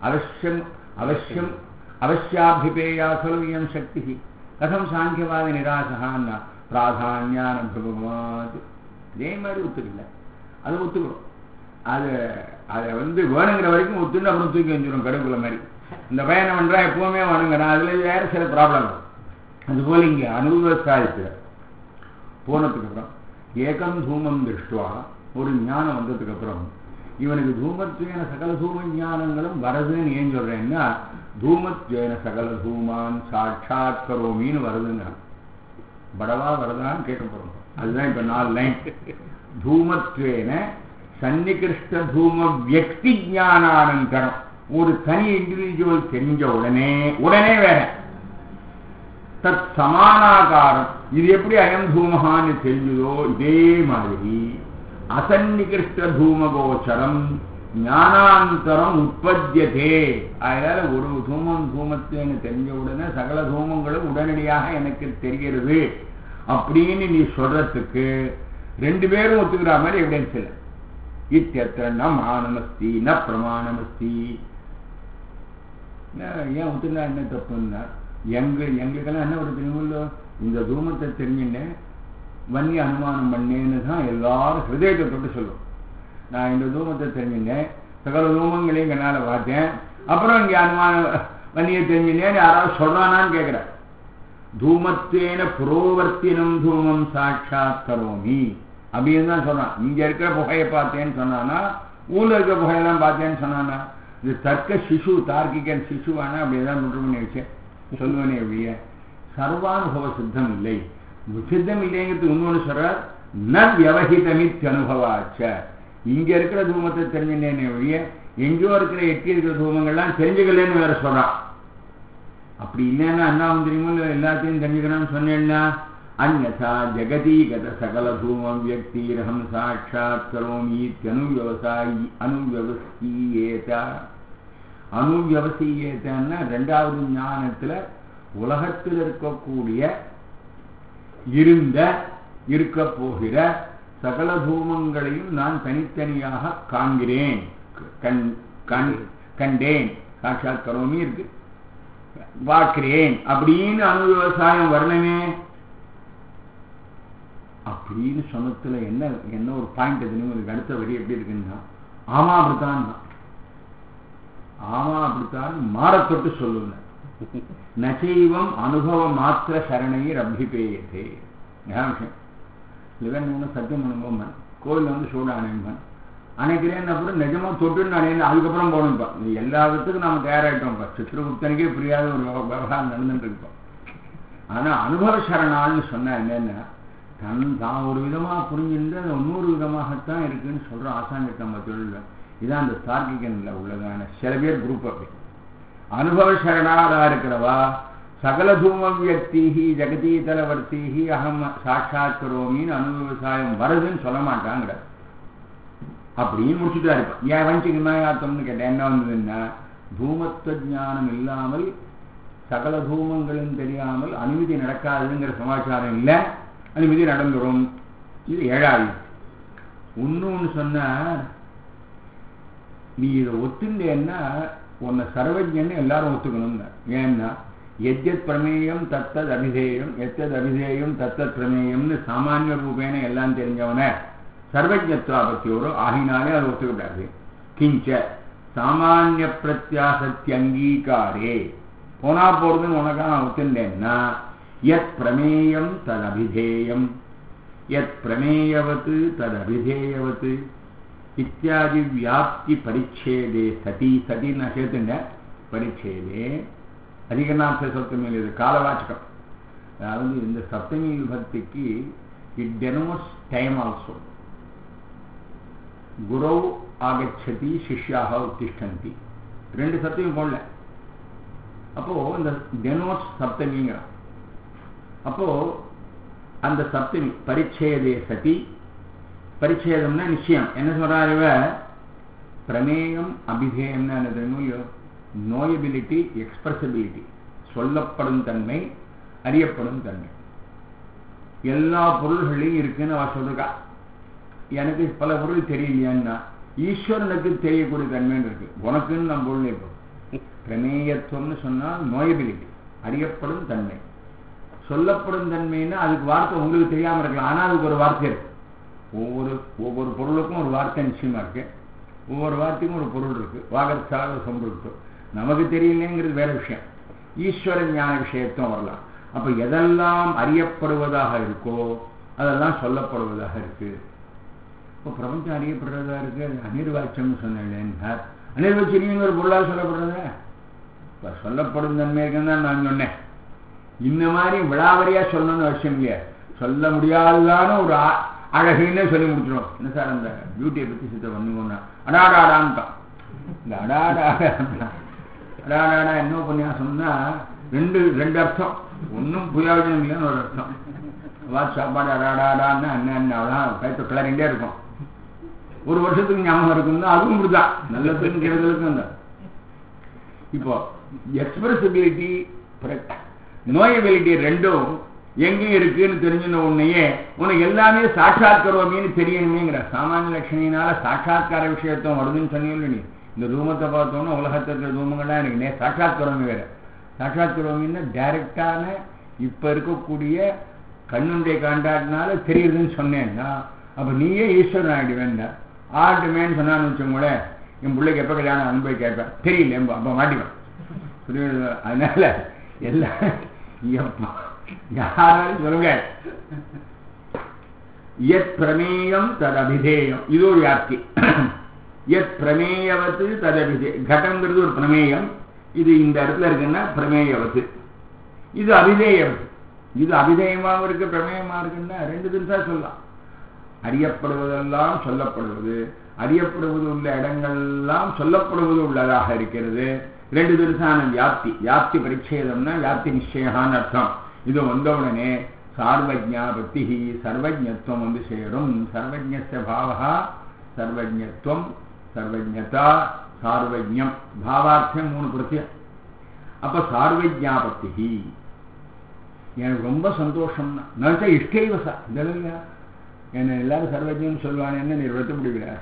அவசியாபிபேயா சொல்வியம் சக்தி கதம் சாங்கியவாத நிராசகான்னா பிராதான்யான பகவாத். இதே மாதிரி ஒத்துக்கல, அதை ஒத்துக்கணும். அதை வேணுங்கிற வரைக்கும் ஒத்துன்னு அப்புறம் தூக்கி வந்துடும் கடுப்புல மாதிரி. இந்த பயணம் பண்றா எப்பவுமே வேணுங்கிறான், அதுல வேற சில ப்ராப்ளம் வரும். அதுபோல இங்க அனுபவசாயத்துல போனதுக்கு அப்புறம் ஏகம் தூமம் திருஷ்டுவா ஒரு ஞானம் வந்ததுக்கு அப்புறம் இவனுக்கு தூமத்வேன சகல தூம ஞானங்களும் வருதுன்னு ஏன் சொல்றேன்னா, தூமத்வேன சகல தூமான் சாட்சாத் கரோமின்னு வருதுங்க. படவா வருதான்னு கேட்க போறோம். அதுதான் இப்ப 4 லைன். தூமத்வேன சன்னிகிருஷ்ட தூம வியக்தி ஞானானந்தரம். ஒரு தனி இண்டிவிஜுவல் தெரிஞ்ச உடனே வேற தத் சமானாகாரம். இது எப்படி அயம் தூமகான்னு தெரிஞ்சதோ இதே மாதிரி அசன்னிகிருஷ்ட தூம கோச்சரம் ஞானாந்தரம் உற்பத்தியதே. அதனால ஒரு தூமத்துன்னு தெரிஞ்ச உடனே சகல தூமங்களும் உடனடியாக எனக்கு தெரிகிறது அப்படின்னு நீ சொல்றதுக்கு 2 பேரும் ஒத்துக்கிற மாதிரி எவிடன்ஸ் இல்லை. இத்தியத்திர ந மானமஸ்தி ந பிரமாணமஸ்தி. ஏன் ஒத்துனா என்ன தப்புன்னா, எங்களுக்கெல்லாம் என்ன ஒரு தெரியுமில்ல, இந்த தூமத்தை தெரிஞ்சுன்னு வன்னி அனுமானம் பண்ணேன்னு தான் எல்லாரும் ஹிருதயத்தை தொட்டு சொல்லும். நான் இந்த தூமத்தை தெரிஞ்சுட்டேன், சகல தூமங்களையும் என்னால் பார்த்தேன், அப்புறம் இங்கே அனுமான வன்னியை தெரிஞ்சுட்டேன்னு யாராவது சொல்றானான்னு கேட்குறேன். தூமத்தேன புரோவர்த்தினம் தூமம் சாட்சாத் கரோமி அப்படின்னு தான் சொல்றான். இங்க இருக்கிற புகையை பார்த்தேன்னு சொன்னானா, ஊர்ல இருக்கிற புகையெல்லாம் பார்த்தேன்னு சொன்னானா, இது தர்க்க சிசு தார்க்கிகன் சிசுவானா அப்படியேதான் முற்று பண்ணி வச்சேன் சொல்லுவனே ஒழிய சர்வானுபவ சித்தம் இல்லை. சித்தம் இல்லைங்கிறது இன்னொன்று சொல்றார், ந வியவஹிதமித் அனுபவாச்ச. இங்க இருக்கிற தூமத்தை தெரிஞ்சுனேனே ஒழிய எங்கேயோ இருக்கிற எட்டி இருக்கிற தூமங்கள்லாம் தெரிஞ்சுக்கலன்னு வேற சொல்றான். அப்படி இல்லைன்னா அண்ணாவும் தெரியுமோ எல்லாத்தையும் தெரிஞ்சுக்கணும்னு சொன்னேன்னா, அந்யதா ஜெகதீகத சகல தூம வியக்திரஹம் சாட்சாத் கரோமி அனுவியவசீயேதன்னா 2வது ஞானத்துல உலகத்தில் இருக்கக்கூடிய இருக்க போகிற சகல தூமங்களையும் நான் தனித்தனியாக காண்கிறேன், கண்டேன். சாட்சாத் கரோமி இருக்கு, பார்க்கிறேன் அப்படின்னு அனுவிவசாயம் வரணுமே அப்படின்னு சொன்னதுல என்ன ஒரு பாயிண்ட் அதுன்னு அடுத்த வரி எப்படி இருக்குன்னா, ஆமா அப்படித்தான் மாறத்தொட்டு சொல்லுங்க. நச்சைவம் அனுபவ மாத்திர சரணையர் அபிபேயத்தே. விஷயம் இல்லைன்னு சத்தியம் அனுபவம் கோவில் சூட அணையம்பன் அணைக்கிறேன் அப்புறம் நிஜமா தொட்டுன்னு அணையணும், அதுக்கப்புறம் போகணும்ப்பா. எல்லா விதத்துக்கும் நாம தயாராகிட்டோம்ப்பா. சித்திரகுப்தனுக்கே புரியாத ஒரு விவகாரம் நடந்துட்டு இருக்கோம். ஆனா அனுபவ சரணான்னு சொன்னா என்னன்னா, தான் ஒரு விதமா புரிஞ்சிருந்து அது இன்னொரு விதமாகத்தான் இருக்குன்னு சொல்ற ஆசாங்கிட்ட நம்ம தொழில். இதான் அந்த தார்க்கிகன்ல உள்ளதான சில பேர் குரூப். அப்படி அனுபவ சரணாதா இருக்கிறவா சகல தூம வியக்திஹி ஜெகதீதலவர்த்திஹி அகம் சாட்சாத் கரோமின்னு அனுபவசாயம் வருதுன்னு சொல்ல மாட்டாங்கிற அப்படின்னு முடிச்சுட்டா இருப்பான். ஏன் வஞ்சிகமாயாத்தம்னு கேட்டேன். என்ன வந்ததுன்னா, தூமத்துவ ஞானம் இல்லாமல் சகல தூமங்களும் தெரியாமல் அனுமதி நடக்காதுங்கிற சமாச்சாரம் இல்லை, அனுமதி நடந்துடும். இது 7வது. இன்னொன்னு சொன்னா, நீ இதை ஒத்துண்டேன்னா உன்னை சர்வஜன்னு எல்லாரும் ஒத்துக்கணுங்க. ஏன்னா எத்யத் பிரமேயம் தத்தத் அபிதேயம், எத்தத் அபிதேயம் தத்தத் பிரமேயம்னு சாமானிய ரூபேன எல்லாம் தெரிஞ்சவன சர்வஜத்வாபத்தியோரோ ஆகினாலே அதை ஒத்துக்கிட்டாரு. கிஞ்ச சாமானிய பிரத்யாசத்தி அங்கீகாரே போனா போறதுன்னு உனக்கா நான் ஒத்துண்டேன்னா, யத் பிரமேயம் தத் அபிதேயம் யத் பிரமேயவத்து தத் அபிதேயவத்து இத்தியாதி வியாப்தி பரிச்சேதே சதி. சதின்னு நான் சேர்த்துங்க. பரிச்சேதே அதிகநார்த்த சப்தமி, இது காலவாச்சகம். அதாவது இந்த சப்தமி விபக்திக்கு இட் டெனோட்ஸ் டைம் ஆல்சோ. குரு ஆகச்சதி சிஷ்யாக உத்திஷ்டந்தி 2 சப்தமி போடல. அப்போ இந்த டெனோட்ஸ் சப்தமிங்கிறான். அப்போ அந்த சப்தமி பரிச்சேதே சதி. பரிச்சேதம்னா நிச்சயம். என்ன சொல்றாரு இவ, பிரமேயம் அபிதேயம்னா என்னது, நோயபிலிட்டி எக்ஸ்பிரசிபிலிட்டி. சொல்லப்படும் தன்மை, அறியப்படும் தன்மை. எல்லா பொருள்களையும் இருக்குன்னு அவ சொல்றா. எனக்கு பல பொருள் தெரியலையான்னா ஈஸ்வரனுக்கு தெரியக்கூடிய தன்மைன்னு இருக்கு. உனக்குன்னு நம்ம பொருள் இப்போ பிரமேயத்துவம்னு சொன்னால் நோயபிலிட்டி, அறியப்படும் தன்மை. சொல்லப்படும் தன்மைன்னா அதுக்கு வார்த்தை உங்களுக்கு தெரியாம இருக்கலாம், ஆனா அதுக்கு ஒரு வார்த்தை இருக்கு. ஒவ்வொரு பொருளுக்கும் ஒரு வார்த்தை நிச்சயமா இருக்கு, ஒவ்வொரு வார்த்தைக்கும் ஒரு பொருள் இருக்கு. வாகர்த்தால சம்பிருத்தம் நமக்கு தெரியலங்கிறது வேற விஷயம். ஈஸ்வர ஞான விஷயத்தும் வரலாம். அப்ப எதெல்லாம் அறியப்படுவதாக இருக்கோ அதெல்லாம் சொல்லப்படுவதாக இருக்கு. இப்போ பிரபஞ்சம் அறியப்படுறதா இருக்கு. அனிர்வாட்சம்னு சொன்னேன். அனிர்வச்சனிங்கிற ஒரு பொருளால் சொல்லப்படுறத இப்ப சொல்லப்படும் தன்மை இருக்குன்னு தான் நான் சொன்னேன். இந்த மாதிரி விழாவரியா சொல்லணும்னு அவசியம் இல்லையா. சொல்ல முடியாதுதான ஒரு அழகுன்னு சொல்லி முடிச்சிடும். என்ன சார் அந்த பியூட்டியை பத்தி சித்த பண்ணுவோம்னா அடாடாடான் தான். இந்த அடாடாடா என்ன உபன்யாசம்னா ரெண்டு அர்த்தம். ஒன்றும் புரியாவிடம் இல்லைன்னு ஒரு அர்த்தம். சாப்பாடு அடாடாடான்னு அண்ணன் அவ்வளோதான் கைத்த கிளறிண்டே இருக்கும். ஒரு வருஷத்துக்கு ஞாபகம் இருக்குன்னா அதுவும் இப்படிதான். நல்லதுக்கும் கெடுதலுக்கும் தான். இப்போ எக்ஸ்பிரசிபிலிட்டி நோயபிலிட்டி ரெண்டும் எங்கேயும் இருக்குன்னு தெரிஞ்சுன உன்னையே உனக்கு எல்லாமே சாட்சாத் கரோமின்னு தெரியணுமேங்கிற சாமானிய லட்சணியினால சாட்சாத்கார விஷயத்துவம் வருதுன்னு சொன்னீங்க. நீ இந்த ரூமத்தை பார்த்தோன்னா உலகத்தில் இருக்கிற ரூமங்கள்லாம் எனக்கு சாட்சாத் கரோமி வேற. சாட்சாத் கரோமின்னா டைரக்டான இப்ப இருக்கக்கூடிய கண்ணுடைய கான்டாக்ட்னால தெரியுதுன்னு சொன்னேன்னா அப்ப நீயே ஈஸ்வரன் ஆகிடுவேன். ஆட்டுமேன்னு சொன்னான்னு வச்சோங்களேன், என் பிள்ளைக்கு எப்ப கல்யாணம் அனுபவி கேட்பேன், தெரியல அப்ப மாட்டிப்பேன். புரியுது? அதனால எல்லாம் யாராலும் சொல்லுங்க. எத் பிரமேயம் தது அபிதேயம், இது ஒரு வார்த்தை. எத் பிரமேயவத்து தது அபிதேயம். கடங்கிறது ஒரு பிரமேயம். இது இந்த இடத்துல இருக்குன்னா பிரமேயவத்து. இது அபிதேயவத்து. இது அபிதேயமாகவும் இருக்கு, பிரமேயமா இருக்குன்னா ரெண்டு தினசா சொல்லலாம். அறியப்படுவதெல்லாம் சொல்லப்படுவது, அறியப்படுவது உள்ள இடங்கள்லாம் சொல்லப்படுவது உள்ளதாக இருக்கிறது. ரெண்டு தினசான வியாப்தி. வியாப்தி பரிச்சேதம்னா வியாப்தி நிச்சயகான்னு அர்த்தம். இது வந்தவுடனே சார்வஜ்ஞாபத்தி சர்வஜத்துவம் வந்து சேரும். சர்வஜ்ஞஸ்ய பாவஹா சர்வஜத்துவம், சர்வஜதா, சார்வஜ்ஞம். பாவார்த்தம் 3 பிரத்யம். அப்ப சார்வஜ்ஞாபத்தி எனக்கு ரொம்ப சந்தோஷம்னா நினைச்சா இஷ்டைவசா இல்லையா. என்ன எல்லாரும் சர்வஜ்யம் சொல்லுவானேன்னு நீ வெட்ட முடியல.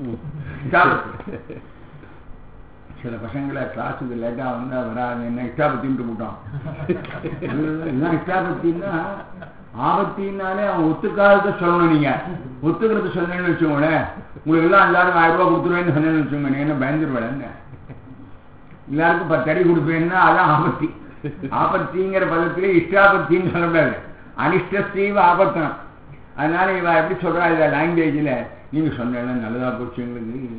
சில பசங்களை கிளாஸுக்கு லேட்டா வந்தா வராது, என்ன இஷ்டாபத்தின்ட்டு போட்டான். இஷ்டாபத்தின்னா ஆபத்தினாலே அவன் ஒத்துக்காதத சொல்லணும். நீங்க ஒத்துக்கிறத சொன்னேன்னு வச்சுக்கோங்களேன், உங்களுக்கு எல்லாம் எல்லாரும் 1000 ரூபாய் கொடுத்துருவேன்னு சொன்னேன்னு வச்சுக்கோங்க, நீ என்ன பயந்துருவேன். எல்லாருக்கும் 10 அடி கொடுப்பேன்னா அதான் ஆபத்தி. ஆபத்திங்கிற பதத்திலே இஷ்டாபத்தின்னு சொல்லக்கூடாது. அனிஷ்டஸ்தீவ ஆபத்தம். அதனால இவ எப்படி சொல்றா இத லாங்குவேஜ்ல, நீங்க சொன்ன நல்லதா போச்சு எங்களுக்கு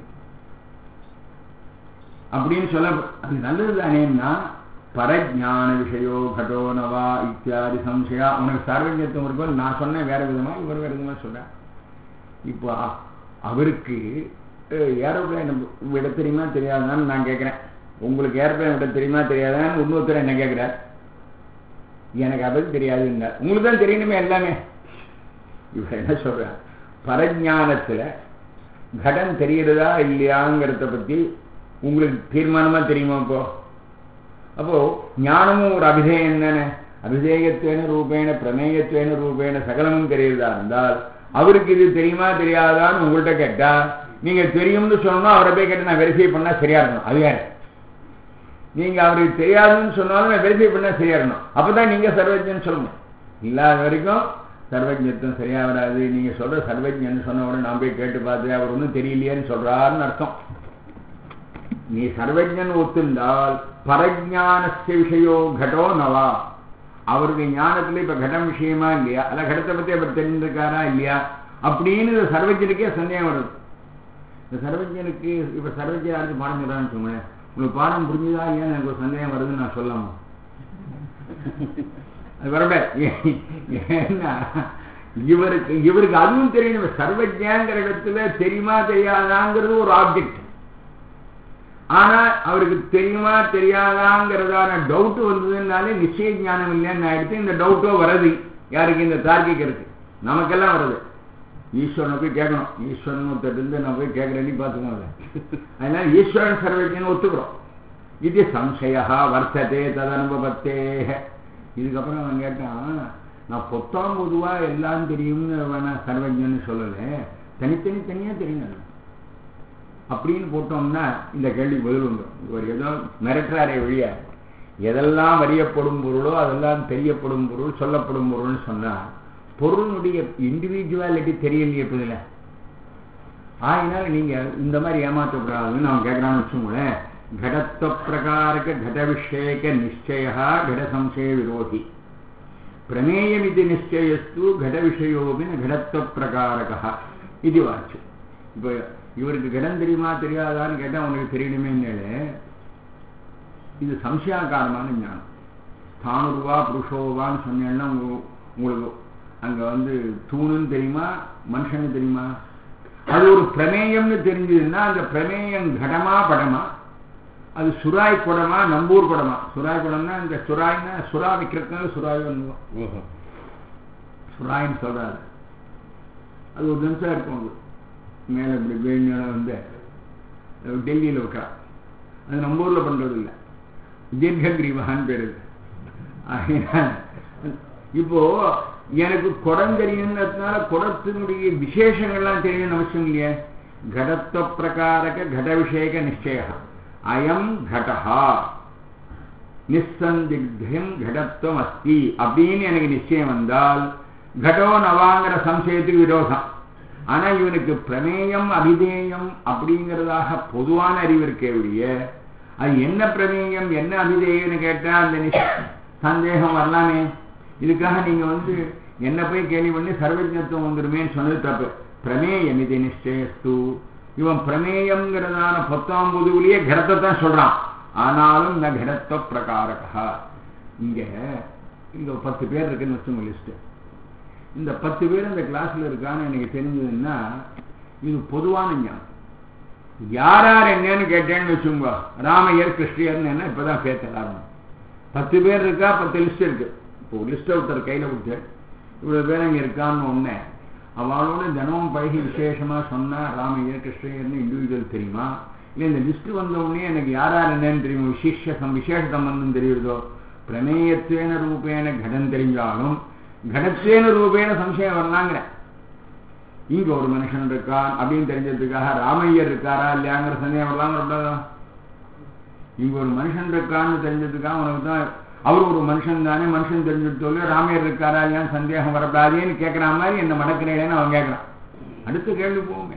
அப்படின்னு சொல்ல. அது நல்லது தானேன்னா பரஜான விஷயோ கடோனவா இத்தியாதி சம்சயா. உனக்கு சர்வஜத்துவம் இருக்கும். நான் சொன்ன வேற விதமா, இவர் வேற விதமா சொல்றேன். இப்போ அவருக்கு ஏரோப்ளைன் விட தெரியுமா தெரியாதான்னு நான் கேட்கிறேன். உங்களுக்கு ஏரோப்ளைன் விட தெரியுமா தெரியாதான்னு இன்னொருத்தர் என்ன கேட்கிறார். எனக்கு அதை தெரியாதுங்க. உங்களுக்கு தான் தெரியணுமே எல்லாமே. இவர் என்ன சொல்ற, பரஜானத்துல கடன் தெரியுறதா இல்லையாங்கிறத பத்தி உங்களுக்கு தீர்மானமா தெரியுமா? அப்போ ஞானமும் ஒரு அபிதேயம் தானே. அபிதேயத்துவேன ரூபேன பிரமேயத்துவேன ரூபேன சகலமும் தெரியுதா இருந்தால் அவருக்கு இது தெரியுமா தெரியாதான்னு உங்கள்கிட்ட கேட்டா நீங்க தெரியும்னு சொன்னா அவரை போய் கேட்டு நான் வெரிஃபை பண்ணா சரியா இருக்கணும். அது வேற. நீங்க அவருக்கு தெரியாதுன்னு சொன்னாலும் நான் வெரிஃபை பண்ணா சரியா இருக்கணும். அப்பதான் நீங்க சர்வஜன்னு சொல்லணும். இல்லாத வரைக்கும் சர்வஜத்துவம் சரியா வராது. நீங்க சொல்ற சர்வஜன்னு சொன்ன உடனே நான் போய் கேட்டு பார்த்து அவர் ஒன்றும் தெரியலையேன்னு சொல்றாருன்னு அர்த்தம். நீ சர்வஜன் ஒத்துண்டால் பரஜானஸ்ய விஷயோ கடோ நவா. அவருடைய ஞானத்துல இப்ப கடம் விஷயமா இல்லையா, அல்ல கடத்தை பத்தி அவர் தெரிஞ்சிருக்காரா இல்லையா அப்படின்னு சர்வஜனுக்கே சந்தேகம் வருது. இந்த சர்வஜனுக்கு இப்ப சர்வஜன் யாருக்கு பாடம் சொல்றான்னு வச்சுக்கோங்களேன், உங்களுக்கு பாடம் புரிஞ்சுதா இல்லையான்னு எனக்கு ஒரு சந்தேகம் வருதுன்னு நான் சொல்லாமா? அது வரல. ஏன்னா இவருக்கு அதுவும் தெரியணும். சர்வஜங்கிற இடத்துல தெரியுமா தெரியாதாங்கிறது ஒரு ஆப்ஜெக்ட். ஆனா அவருக்கு தெரியுமா தெரியாதாங்கிறதான டவுட் வந்ததுனாலே நிச்சய ஞானம் இல்லைன்னு ஆயிடுச்சு. இந்த டவுட்டோ வருது யாருக்கு? இந்த தார்க்கிகருக்கு. நமக்கெல்லாம் வருது. ஈஸ்வரனை போய் கேட்கணும். ஈஸ்வரன் ஒருத்தர் இருந்து நான் போய் கேட்கறேன்னு பார்த்துக்கோங்க. அதனால ஈஸ்வரன் சர்வஜன் ஒத்துக்கிறோம். இது சம்சயா வர்த்ததே ததனுபவத்தே. இதுக்கப்புறம் அவன் கேட்டான், நான் பொத்தாம் பொதுவா எல்லாம் தெரியும்னு வேணா சர்வஜன்னு சொல்லலை, தனித்தனியா தெரியணும் அப்படின்னு போட்டோம்னா இந்த கேள்வி பதில் உண்டு. ஒரு ஏதோ மிரட்டுறாரே வழிய, எதெல்லாம் அறியப்படும் பொருளோ அதெல்லாம் தெரியப்படும் பொருள் சொல்லப்படும் பொருள்னு சொன்னா பொருளுடைய இண்டிவிஜுவாலிட்டி தெரியலையே பதில. ஆயினால நீங்க இந்த மாதிரி ஏமாற்றப்படாதுன்னு அவன் கேட்கறான்னு வச்சுக்கோங்களேன். கடத்துவ பிரகாரக கட விஷயக நிச்சய கட சம்சய விரோதி பிரமேயம் இது நிச்சயஸ்து கட விஷயோபின் கடத்துவ பிரகாரக இது வாச்சு. இப்போ இவருக்கு கடம் தெரியுமா தெரியாதான்னு கேட்டால் உனக்கு தெரியணுமே. இது சம்சயாகாரமான ஞானம். தானுருவா புருஷோவான்னு சொன்னேன்னா உங்களுக்கு அங்கே வந்து தூணுன்னு தெரியுமா மனுஷன்னு தெரியுமா? அது ஒரு பிரமேயம்னு தெரிஞ்சதுன்னா அந்த பிரமேயம் கடமா படமா, அது சுராய் குடமா நம்பூர் குடமா? சுராய் குடம்னா இந்த சுராய்னா சுறா விற்கிறதுனால சுராய் வந்துடும், சுராயின்னு சொல்றாரு. அது ஒரு நிமிஷம் இருக்கும், மேலே இப்படி வேணியோட வந்து டெல்லியில் வைக்கிறா. அது நம்ம ஊரில் பண்ணுறது இல்லை, தீர்க்ககிரீவான்னு பேர். இப்போ எனக்கு குடம் தெரியும்ன்றதுனால குடத்தினுடைய விசேஷங்கள்லாம் தெரியணும்னு அவசியம் இல்லையே. கடத்துவ பிரகாரக கட விஷயக நிச்சய அயம் கடஹா நிசந்திக்தம் கடத்துவம் அஸ்தி அப்படின்னு எனக்கு நிச்சயம் வந்தால் கடோ நவாங்கிற சம்சயத்துக்கு விரோதம். ஆனா இவனுக்கு பிரமேயம் அபிதேயம் அப்படிங்கிறதாக பொதுவான அறிவு இருக்கே ஒழிய அது என்ன பிரமேயம் என்ன அபிதேயம்னு கேட்டா அந்த சந்தேகம் வரலாமே. இதுக்காக நீங்க வந்து என்ன போய் கேள்வி பண்ணி சர்வஜத்துவம் வந்துருமேன்னு சொன்னது தப்பு. பிரமேயம் இது நிச்சயஸ்து. இவன் பிரமேயம்ங்கிறதான பொத்தாம் பொதுவிலேயே கடத்தை தான் சொல்றான். ஆனாலும் இந்த கடத்துவ பிரகாரகா. இங்க 10 பேர் இருக்குன்னு வச்சுங்க லிஸ்ட். இந்த 10 பேர் இந்த கிளாஸ்ல இருக்கான்னு எனக்கு தெரிஞ்சதுன்னா இது பொதுவான ஞானம். யார் யார் என்னன்னு கேட்டேன்னு வச்சுங்க, ராமையர் கிருஷ்ணயர்னு என்ன இப்பதான் பேசலாம். 10 பேர் இருக்கா, 10 லிஸ்ட் இருக்கு. இப்போ ஒரு லிஸ்ட் ஒருத்தர் கையில கொடுத்து இவ்வளவு பேர் அங்க இருக்கான்னு ஒண்ணு அவளோட தினமும் பழகி விசேஷமா சொன்னா ராமையர் கிருஷ்ணயர்னு இண்டிவிஜுவல் தெரியுமா? இல்லை இந்த லிஸ்ட் வந்த உடனே எனக்கு யார் யார் என்னன்னு தெரியுமா? விசேஷ சம்பந்தம் தெரியுதோ? பிரமேயத்தேன ரூபேன கடன் தெரிஞ்சாலும் கடத்தேன ரூபேன சம்சயம் வரலாங்கிற. இங்க ஒரு மனுஷன் இருக்கான் அப்படின்னு தெரிஞ்சதுக்காக ராமையர் இருக்காரா இல்லையாங்கிற சந்தேகம் வரலாங்க. இங்க ஒரு மனுஷன் இருக்கான்னு தெரிஞ்சதுக்காக உனக்கு தான் அவர் ஒரு மனுஷன் தானே, மனுஷன் தெரிஞ்சுட்டோல்ல ராமையர் இருக்காரா இல்லையான்னு சந்தேகம் வரப்படாதேன்னு கேட்கற மாதிரி என்ன மடக்கிறேன்னு அவன் கேட்கறான். அடுத்த கேள்வி போங்க.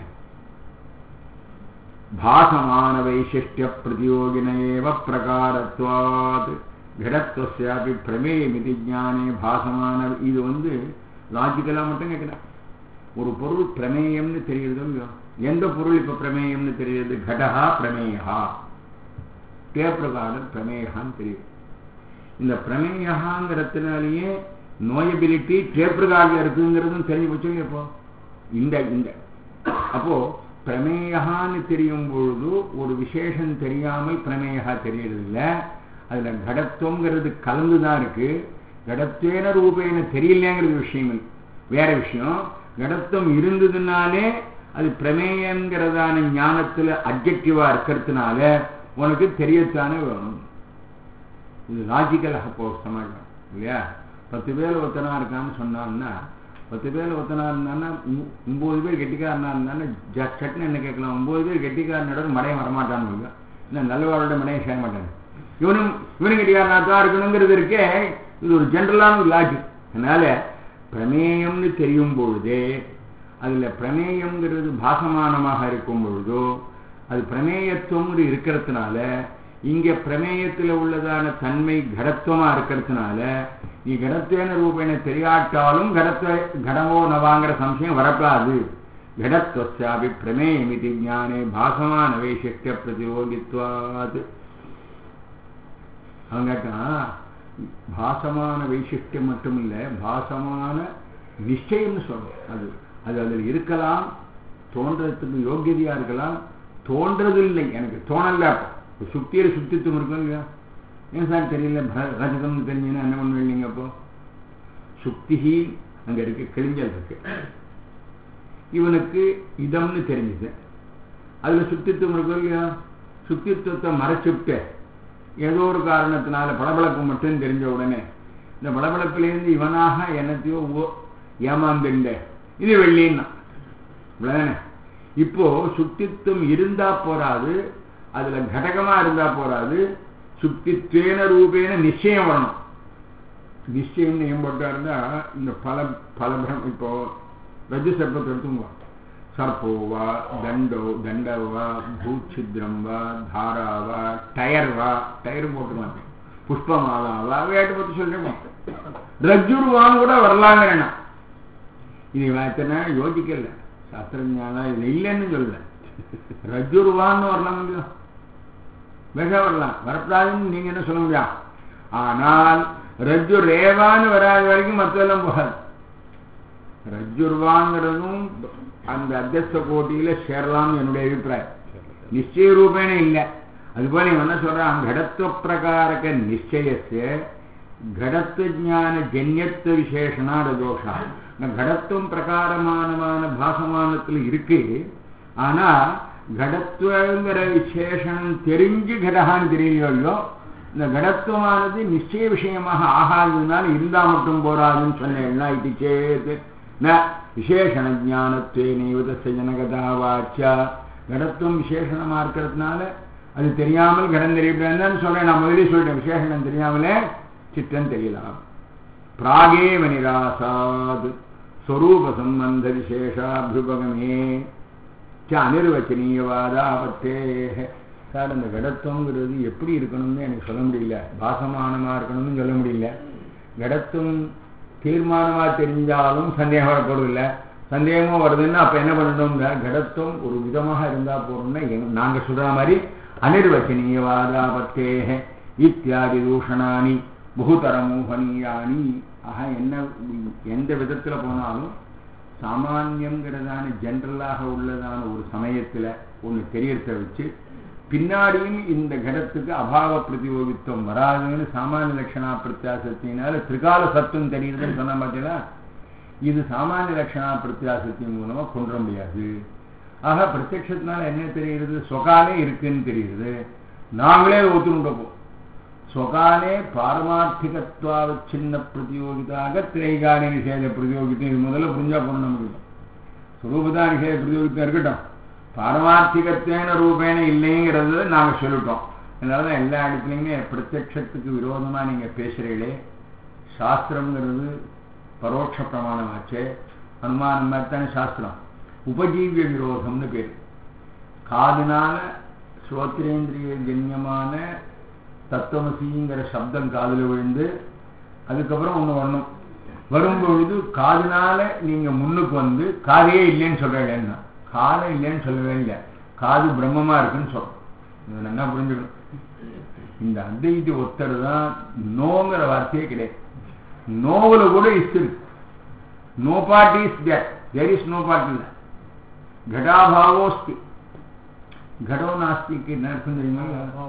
பாசமான வைசிஷ்டிய பிரதியோகினேவ பிரகாரத்வாத் கடத்வஸ்யாபி பிரமேயமிதி ஞானே பாசமான. இது வந்து லாஜிக்கலா மட்டும் கேட்கிறேன். ஒரு பொருள் பிரமேயம்னு தெரியுறதோ இல்லையோ? எந்த பொருள் இப்ப பிரமேயம்னு தெரியுது? கடஹா பிரமேயா, தேப்பிரகாரர் பிரமேயான்னு தெரியுது. இந்த பிரமேயாங்கிறதுனாலேயே நோயபிலிட்டி டேப்ரகாரில் இருக்குங்கிறதும் தெரிஞ்சு போச்சு. இப்போ இந்த அப்போ பிரமேயான்னு தெரியும் பொழுது ஒரு விசேஷம் தெரியாமல் பிரமேயா தெரியறதில்லை. அதுல கடத்துவங்கிறது கலந்துதான் இருக்கு. கடத்தேன ரூபேன தெரியலங்கிறது விஷயம் வேற விஷயம். கடத்துவம் இருந்ததுனாலே அது பிரமேயங்கிறதான ஞானத்துல அப்ஜெக்டிவா இருக்கிறதுனால உனக்கு தெரியத்தானே வேணும். இது லாஜிக்கலாக சமாளிக்கும் இல்லையா? 10 பேர் ஒத்தனா இருக்கான்னு சொன்னான்னா 10 பேர் ஒத்தனா இருந்தான்னா 9 பேர் கெட்டிக்காரனா இருந்தான்னு சட்னு என்ன கேட்கலாம்? 9 பேர் கெட்டிக்காரனோட மடையை வரமாட்டான்னு இல்லை, நல்லவாரோட மடையை சேர மாட்டாங்க. இவனு கெட்டிக்காரனா தான் இருக்கணுங்கிறது இருக்கே, இது ஒரு ஜென்ரலான ஒரு லாஜிக். அதனால பிரமேயம்னு தெரியும் பொழுதே அதுல பிரமேயம்ங்கிறது பாசமானமாக இருக்கும் பொழுதோ அது பிரமேயத்துவம் இருக்கிறதுனால இங்க பிரமேயத்தில் உள்ளதான தன்மை கடத்துவமா இருக்கிறதுனால நீ கடத்தேன ரூபேன தெரியாட்டாலும் கடமோ நவாங்கிற சம்சயம் வரப்படாது. கடத்வஸ்யாபி பிரமேயமிதி ஞானே பாசமான வைசிஷ்டிய பிரதியோகித்வாத். அவன் கேட்டான், பாசமான வைசிஷ்டியம் மட்டும் இல்லை, பாசமான நிச்சயம்னு சொல்றோம். அது அதில் இருக்கலாம், தோன்றதுக்கு யோகியதையா இருக்கலாம், தோன்றது இல்லை எனக்கு தோணல. அப்போ சுத்தியில சுத்தித்துவம் இருக்கும் இல்லையா? ஏன் சார் தெரியல ரஜதம்னு தெரிஞ்சுன்னா என்ன பண்ணுவீங்க? அப்போ சுக்திஹி அங்க இருக்கு, கிழிஞ்சல் இருக்கு. இவனுக்கு இதம்னு தெரிஞ்சுது, அதுல சுத்தித்துவம் இருக்கும் இல்லையா? சுத்தித்துவத்தை மறைச்சுட்டு ஏதோ ஒரு காரணத்தினால பளபளப்பு மட்டும் தெரிஞ்ச உடனே இந்த பளபளப்பிலிருந்து இவனாக என்னத்தையோ ஏமாந்துண்ட இது வெள்ளின்னா இவ்வளவுதானே. இப்போ சுக்தித்துவம் இருந்தா போராது, அதுல கடகமா இருந்தா போராது, சுக்தித்வேன ரூபேன நிச்சயம் வரணும். நிச்சயம் ஏற்பட்டாருந்தா இந்த பல இப்போ ரஜு சர்ப்பத்தை எடுத்துங்க. சர்ப்போவா தண்டவா பூச்சித்ரம் வா தாராவா டயர்வா டயர் போட்டுருவாங்க, புஷ்பமாலாவா வேட்டை பத்தி சொல்றேன். ரஜுருவான்னு கூட வரலாங்க. இது எத்தனை யோசிக்கல சாஸ்திரஞானா, இது இல்லைன்னு சொல்லல. ரஜுருவான்னு வரலாம் முடியும், வேக வரலாம், வரப்படாதுன்னு நீங்க என்ன சொல்ல முடியும். ஆனால் ரஜ்ஜு ரேவான்னு வராத வரைக்கும் மற்றெல்லாம் போகாது. ரஜ்ஜுர்வாங்கிறதும் அந்த அத்தியஸ்த கோட்டியில சேரலாம்னு என்னுடைய அபிப்பிராயம். நிச்சய ரூபேன இல்லை. அதுபோல நீங்க என்ன சொல்றான், கடத்துவ பிரகாரக நிச்சயத்தை கடத்துவ ஜான ஜன்யத்துவ விசேஷனா தோஷா. கடத்துவம் பிரகாரமான பாசமானத்துல இருக்கு. ஆனா கடத்துவங்கிற விசேஷனம் தெரிஞ்சு கடகான்னு தெரியலையோ, இந்த கடத்துவமானது நிச்சய விஷயமாக ஆகாததுனால இருந்தா மட்டும் போராதுன்னு சொன்னேன்னா இது சேத்து விசேஷண ஜானத்வேனேவதஸ்ய ஜனகதா வாச்சா. கடத்துவம் விசேஷணமா இருக்கிறதுனால அது தெரியாமல் கடம் தெரியப்படாதுன்னு சொல்றேன். நான் முதலே சொல்லிட்டேன், விசேஷணம் தெரியாமலே சித்தம் தெரியலாம். பிராகேவ நிராசாத் ஸ்வரூப சம்பந்த விசேஷாபியுபகமே அனிர்வச்சனீயவாதாபத்தே. சார் அந்த கடத்துவங்கிறது எப்படி இருக்கணும்னு எனக்கு சொல்ல முடியல, பாசமானமா இருக்கணும்னு சொல்ல முடியல. கடத்துவம் தீர்மானமா தெரிஞ்சாலும் சந்தேகம் வரப்போறதில்லை. சந்தேகமும் வருதுன்னா அப்ப என்ன பண்ணணும், கடத்துவம் ஒரு விதமாக இருந்தா போறோம்னா நாங்க சொல்ற மாதிரி அனிர்வச்சனீயவாதாபத்தே இத்தியாதி தூஷணானி பகுதரமோகனீயானி. ஆக என்ன எந்த விதத்துல போனாலும் சாமானியங்கிறதான ஜென்ரலாக உள்ளதான ஒரு சமயத்துல ஒண்ணு தெரியறத வச்சு பின்னாடியும் இந்த கடத்துக்கு அபாவ பிரதியோகித்துவம் வராதுன்னு சாமானிய லட்சணா பிரத்யாசத்தினால திரிகால சத்துவம் தெரியுதுன்னு சொன்ன பார்த்தீங்களா. இது சாமானிய லட்சணா பிரத்யாசத்தின் மூலமா கொன்ற முடியாது. ஆக பிரத்யட்சத்தினால என்ன தெரிகிறது, சொகாலே இருக்குன்னு தெரியுது. நாங்களே ஒத்துணுப்போம். சொகாலே பாரமார்த்திகத்வாவச்சின்ன பிரதியோகிதாக திரைகால நிஷேத பிரதியோகித்தம். இது முதல்ல புரிஞ்சா போகணும் நமக்கு. சுரூபதா நிஷேத பிரதியோகித்தம் இருக்கட்டும், பாரமார்த்திகத்தேன ரூபேன இல்லைங்கிறது நாங்க சொல்லிட்டோம். அதனாலதான் எல்லா இடத்துலையுமே பிரத்யட்சத்துக்கு விரோதமா நீங்க பேசுறீங்களே. சாஸ்திரம்ங்கிறது பரோட்ச பிரமாணமாச்சே, அனுமானம் மாதிரித்தானே சாஸ்திரம். உபஜீவிய விரோதம்னு பேர். காதுனால ஸ்ரோத்ரேந்திரிய ஜன்யமான தத்துவமசிங்கிற சப்தம் காதுல விழுந்து அதுக்கப்புறம் ஒண்ணு வரணும். வரும்பொழுது காதுனால நீங்க முன்னுக்கு வந்து காதையே இல்லைன்னு சொல்றீங்கன்னா, காதை இல்லைன்னு சொல்லவே இல்லை, காது பிரம்மமா இருக்குன்னு சொல்றோம். என்ன புரிஞ்சுக்கணும். இந்த அத்வைதி ஒத்தர் தான் நோங்கிற வார்த்தையே கிடையாது. நோவுல கூட இருக்கு. No part is there, there is no part இல்லை. घटाभावोस्ति, घटो नास्ति के न अर्थ தெரியுமா?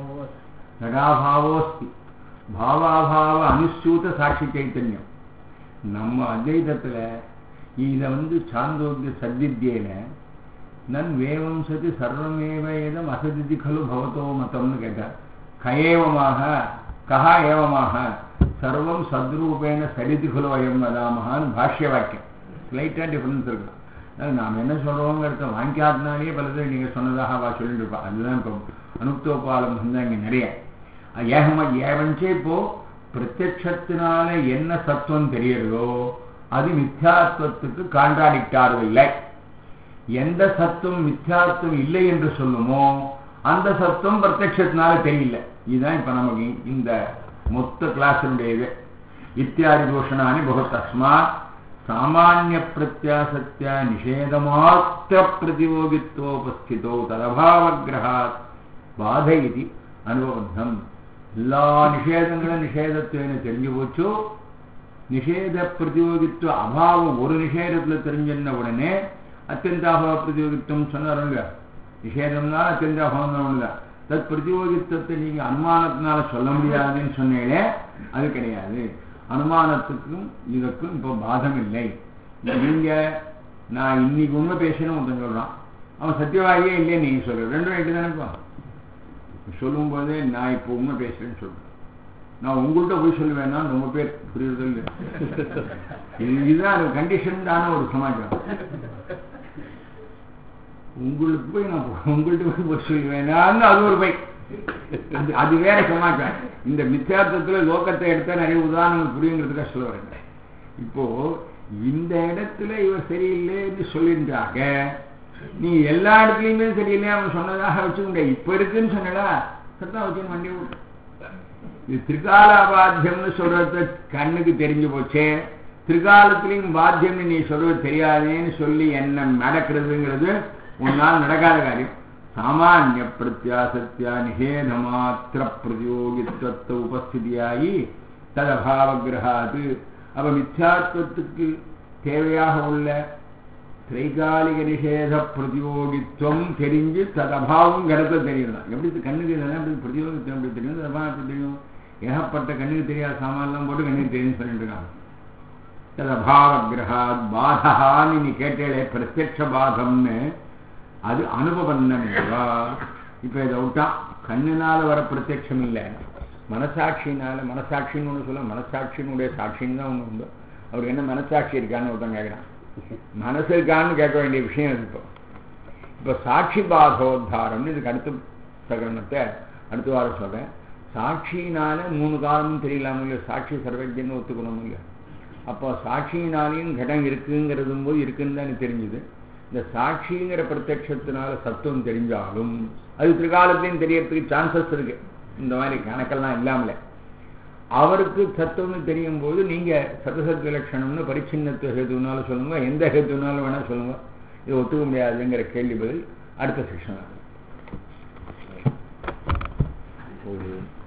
घटाभावोस्ति, भावाभाव अनुस्यूत साक्षी चैतन्யம். நம்ம அத்வைதத்துல இத சாந்தோக்கிய சத்வித்யேன நன் வேவம் சதி சர்வமேவ ஏதம் அசதிதி கலு பவதோ மதம்னு கேட்டார். கயேவமாக கஹா ஏவமாக சர்வம் சத்ரூபேன சரிதி கலு அயம் வதாமகான்னு பாஷ்ய வாக்கியம். ஸ்லைட்டா டிஃபரன்ஸ் இருக்கு. நாம் என்ன சொல்றோங்கிறத வாங்கிக்காதனாலேயே பலதை நீங்க சொன்னதாக சொல்லிட்டு இருப்பா. அதுதான் இப்போ அனுப்தோபாலம் இங்க நிறைய ஏவஞ்சே. இப்போ பிரத்யட்சத்தினால என்ன சத்துவம் தெரியறதோ அது மித்யாத்வத்துக்கு கான்ட்ராடிக்டாக இல்லை. எந்த சத்துவம் மித்யாத்வம் இல்லை என்று சொல்லுமோ அந்த சத்துவம் பிரத்யட்சத்தினால தெரியல. இதுதான் இப்ப நமக்கு இந்த மொத்த கிளாஸினுடைய இத்தியாதி தோஷணானி பகவதஸ்மாத் சாமானிய பிரத்யாசத்யா நிஷேதமாத்திர பிரதியோகித்வோபஸ்திதோ ததபாவகிரகாத் பாதை இது அனுபவம். எல்லா நிஷேதங்களும் நிஷேதத்துவன்னு தெரிஞ்சு போச்சு. நிஷேத பிரதியோகித்துவ அபாவம் ஒரு நிஷேதத்துல தெரிஞ்சிருந்த உடனே அத்தியந்தாபாவ பிரதியோகித்துவம் சொன்னாருங்க. நிஷேதம்னால அத்தியந்தாபாவம் தான் ஒண்ணுதான். தத் பிரதியோகித்துவத்தை நீங்க அனுமானத்தினால சொல்ல முடியாதுன்னு சொன்னீங்களே, அது கிடையாது. அனுமானத்துக்கும் இதற்கும் இப்போ பாதம் இல்லை. நீங்க நான் இன்னைக்கு உண்மை பேசணும் ஒருத்தன் சொல்றான், அவன் சத்தியவாதியே இல்லையே நீங்க சொல்ற, ரெண்டும் ரைட்டு தானேப்பா. சொல்லும் போதே நான் இப்போ உண்மை பேசுறேன்னு சொல்றேன். நான் உங்கள்கிட்ட போய் சொல்லுவேன்னா ரொம்ப பேர் புரியுறது இல்லை. இதுதான் கண்டிஷன் தானே ஒரு சமாச்சாரம். உங்களுக்கு போய் நான் உங்கள்கிட்ட போய் சொல்லுவேனான்னு அது ஒரு பை, அது வேற சமாச்சாரம். இந்த மித்யார்த்தத்துல லோகத்தை எடுத்தா நிறைய உதாரணங்கள் புரியுங்கிறதுக்காக சொல்ல வரேன். இப்போ இந்த இடத்துல இவர் சரியில்லைன்னு சொல்லியிருந்தாங்க, நீ எல்லா இடத்துலயுமே சரியில்லை அவன் சொன்னதாக வச்சுக்கிட்ட. இப்ப இருக்குன்னு சொன்னடா சத்தா வச்சு வண்டி விட்டு. இது திரிகால பாத்தியம்னு சொல்றது கண்ணுக்கு தெரிஞ்சு போச்சே, திரிகாலத்திலையும் பாத்தியம்னு நீ சொல்றது தெரியாதேன்னு சொல்லி என்ன நடக்கிறதுங்கிறது உன்னால் நடக்காத காரியம். சாமானிய பிரத்யாசத்தியா நிஷேத மாத்திர பிரதியோகித்துவத்தை உபஸ்திதியாகி ததபாவகிரகாது. அப்ப மித்யாத்வத்துக்கு தேவையாக உள்ள திரைகாலிக நிஷேத பிரதியோகித்துவம் தெரிஞ்சு ததபாவம் கருத்தை தெரியலாம். எப்படி கண்ணுக்கு எப்படி பிரதியோகித்துவம் எப்படி தெரியும், ததபாவம் எப்படி தெரியும்? ஏகப்பட்ட கண்ணுக்கு தெரியாத சாமான்லாம் போட்டு கண்ணுக்கு தெரியும் சொல்லிட்டு இருக்காங்க. ததபாவகிரகாத் பாதகான்னு நீ கேட்டே பிரத்யக்ஷ பாதம்னு, அது அனுபவம். இப்ப இதை விட்டா கண்ணுனால வர பிரத்யட்சம் இல்லை, மனசாட்சினால. மனசாட்சின்னு ஒண்ணு சொல்ல, மனசாட்சியினுடைய சாட்சின்னு தான் ஒண்ணு உண்டு. அவருக்கு என்ன மனசாட்சி இருக்கான்னு ஒருத்தன் கேட்கிறான். மனசு இருக்கான்னு கேட்க வேண்டிய விஷயம் இருக்கு. இப்ப சாட்சி பாதோத்தாரம்னு இதுக்கு அடுத்த பிரகரணத்தை அடுத்த வாரம் சொல்றேன். சாட்சியினால 3 காலமும் தெரியலாம இல்லையா, சாட்சி சர்வஜன்னு ஒத்துக்கணும் இல்லையா. அப்போ சாட்சியினாலையும் கடம் இருக்குங்கிறதும் போது இருக்குன்னு தான் தெரிஞ்சுது. இந்த சாட்சிங்கிற பிரத்யட்சத்தினால சத்துவம் தெரிஞ்சாலும் அது திரிகாலத்தையும் தெரியறதுக்கு சான்சஸ் இருக்கு. இந்த மாதிரி கணக்கெல்லாம் இல்லாமலே அவருக்கு சத்துவம் தெரியும் போது நீங்க சதசத் விலட்சணம்னு பரிச்சின்னத்துவ ஹேதுனால சொல்லுங்க, எந்த ஹேதுனாலும் வேணா சொல்லுங்க. இது ஒத்துக்க முடியாதுங்கிற கேள்வி பதில் அடுத்த செக்ஷன்.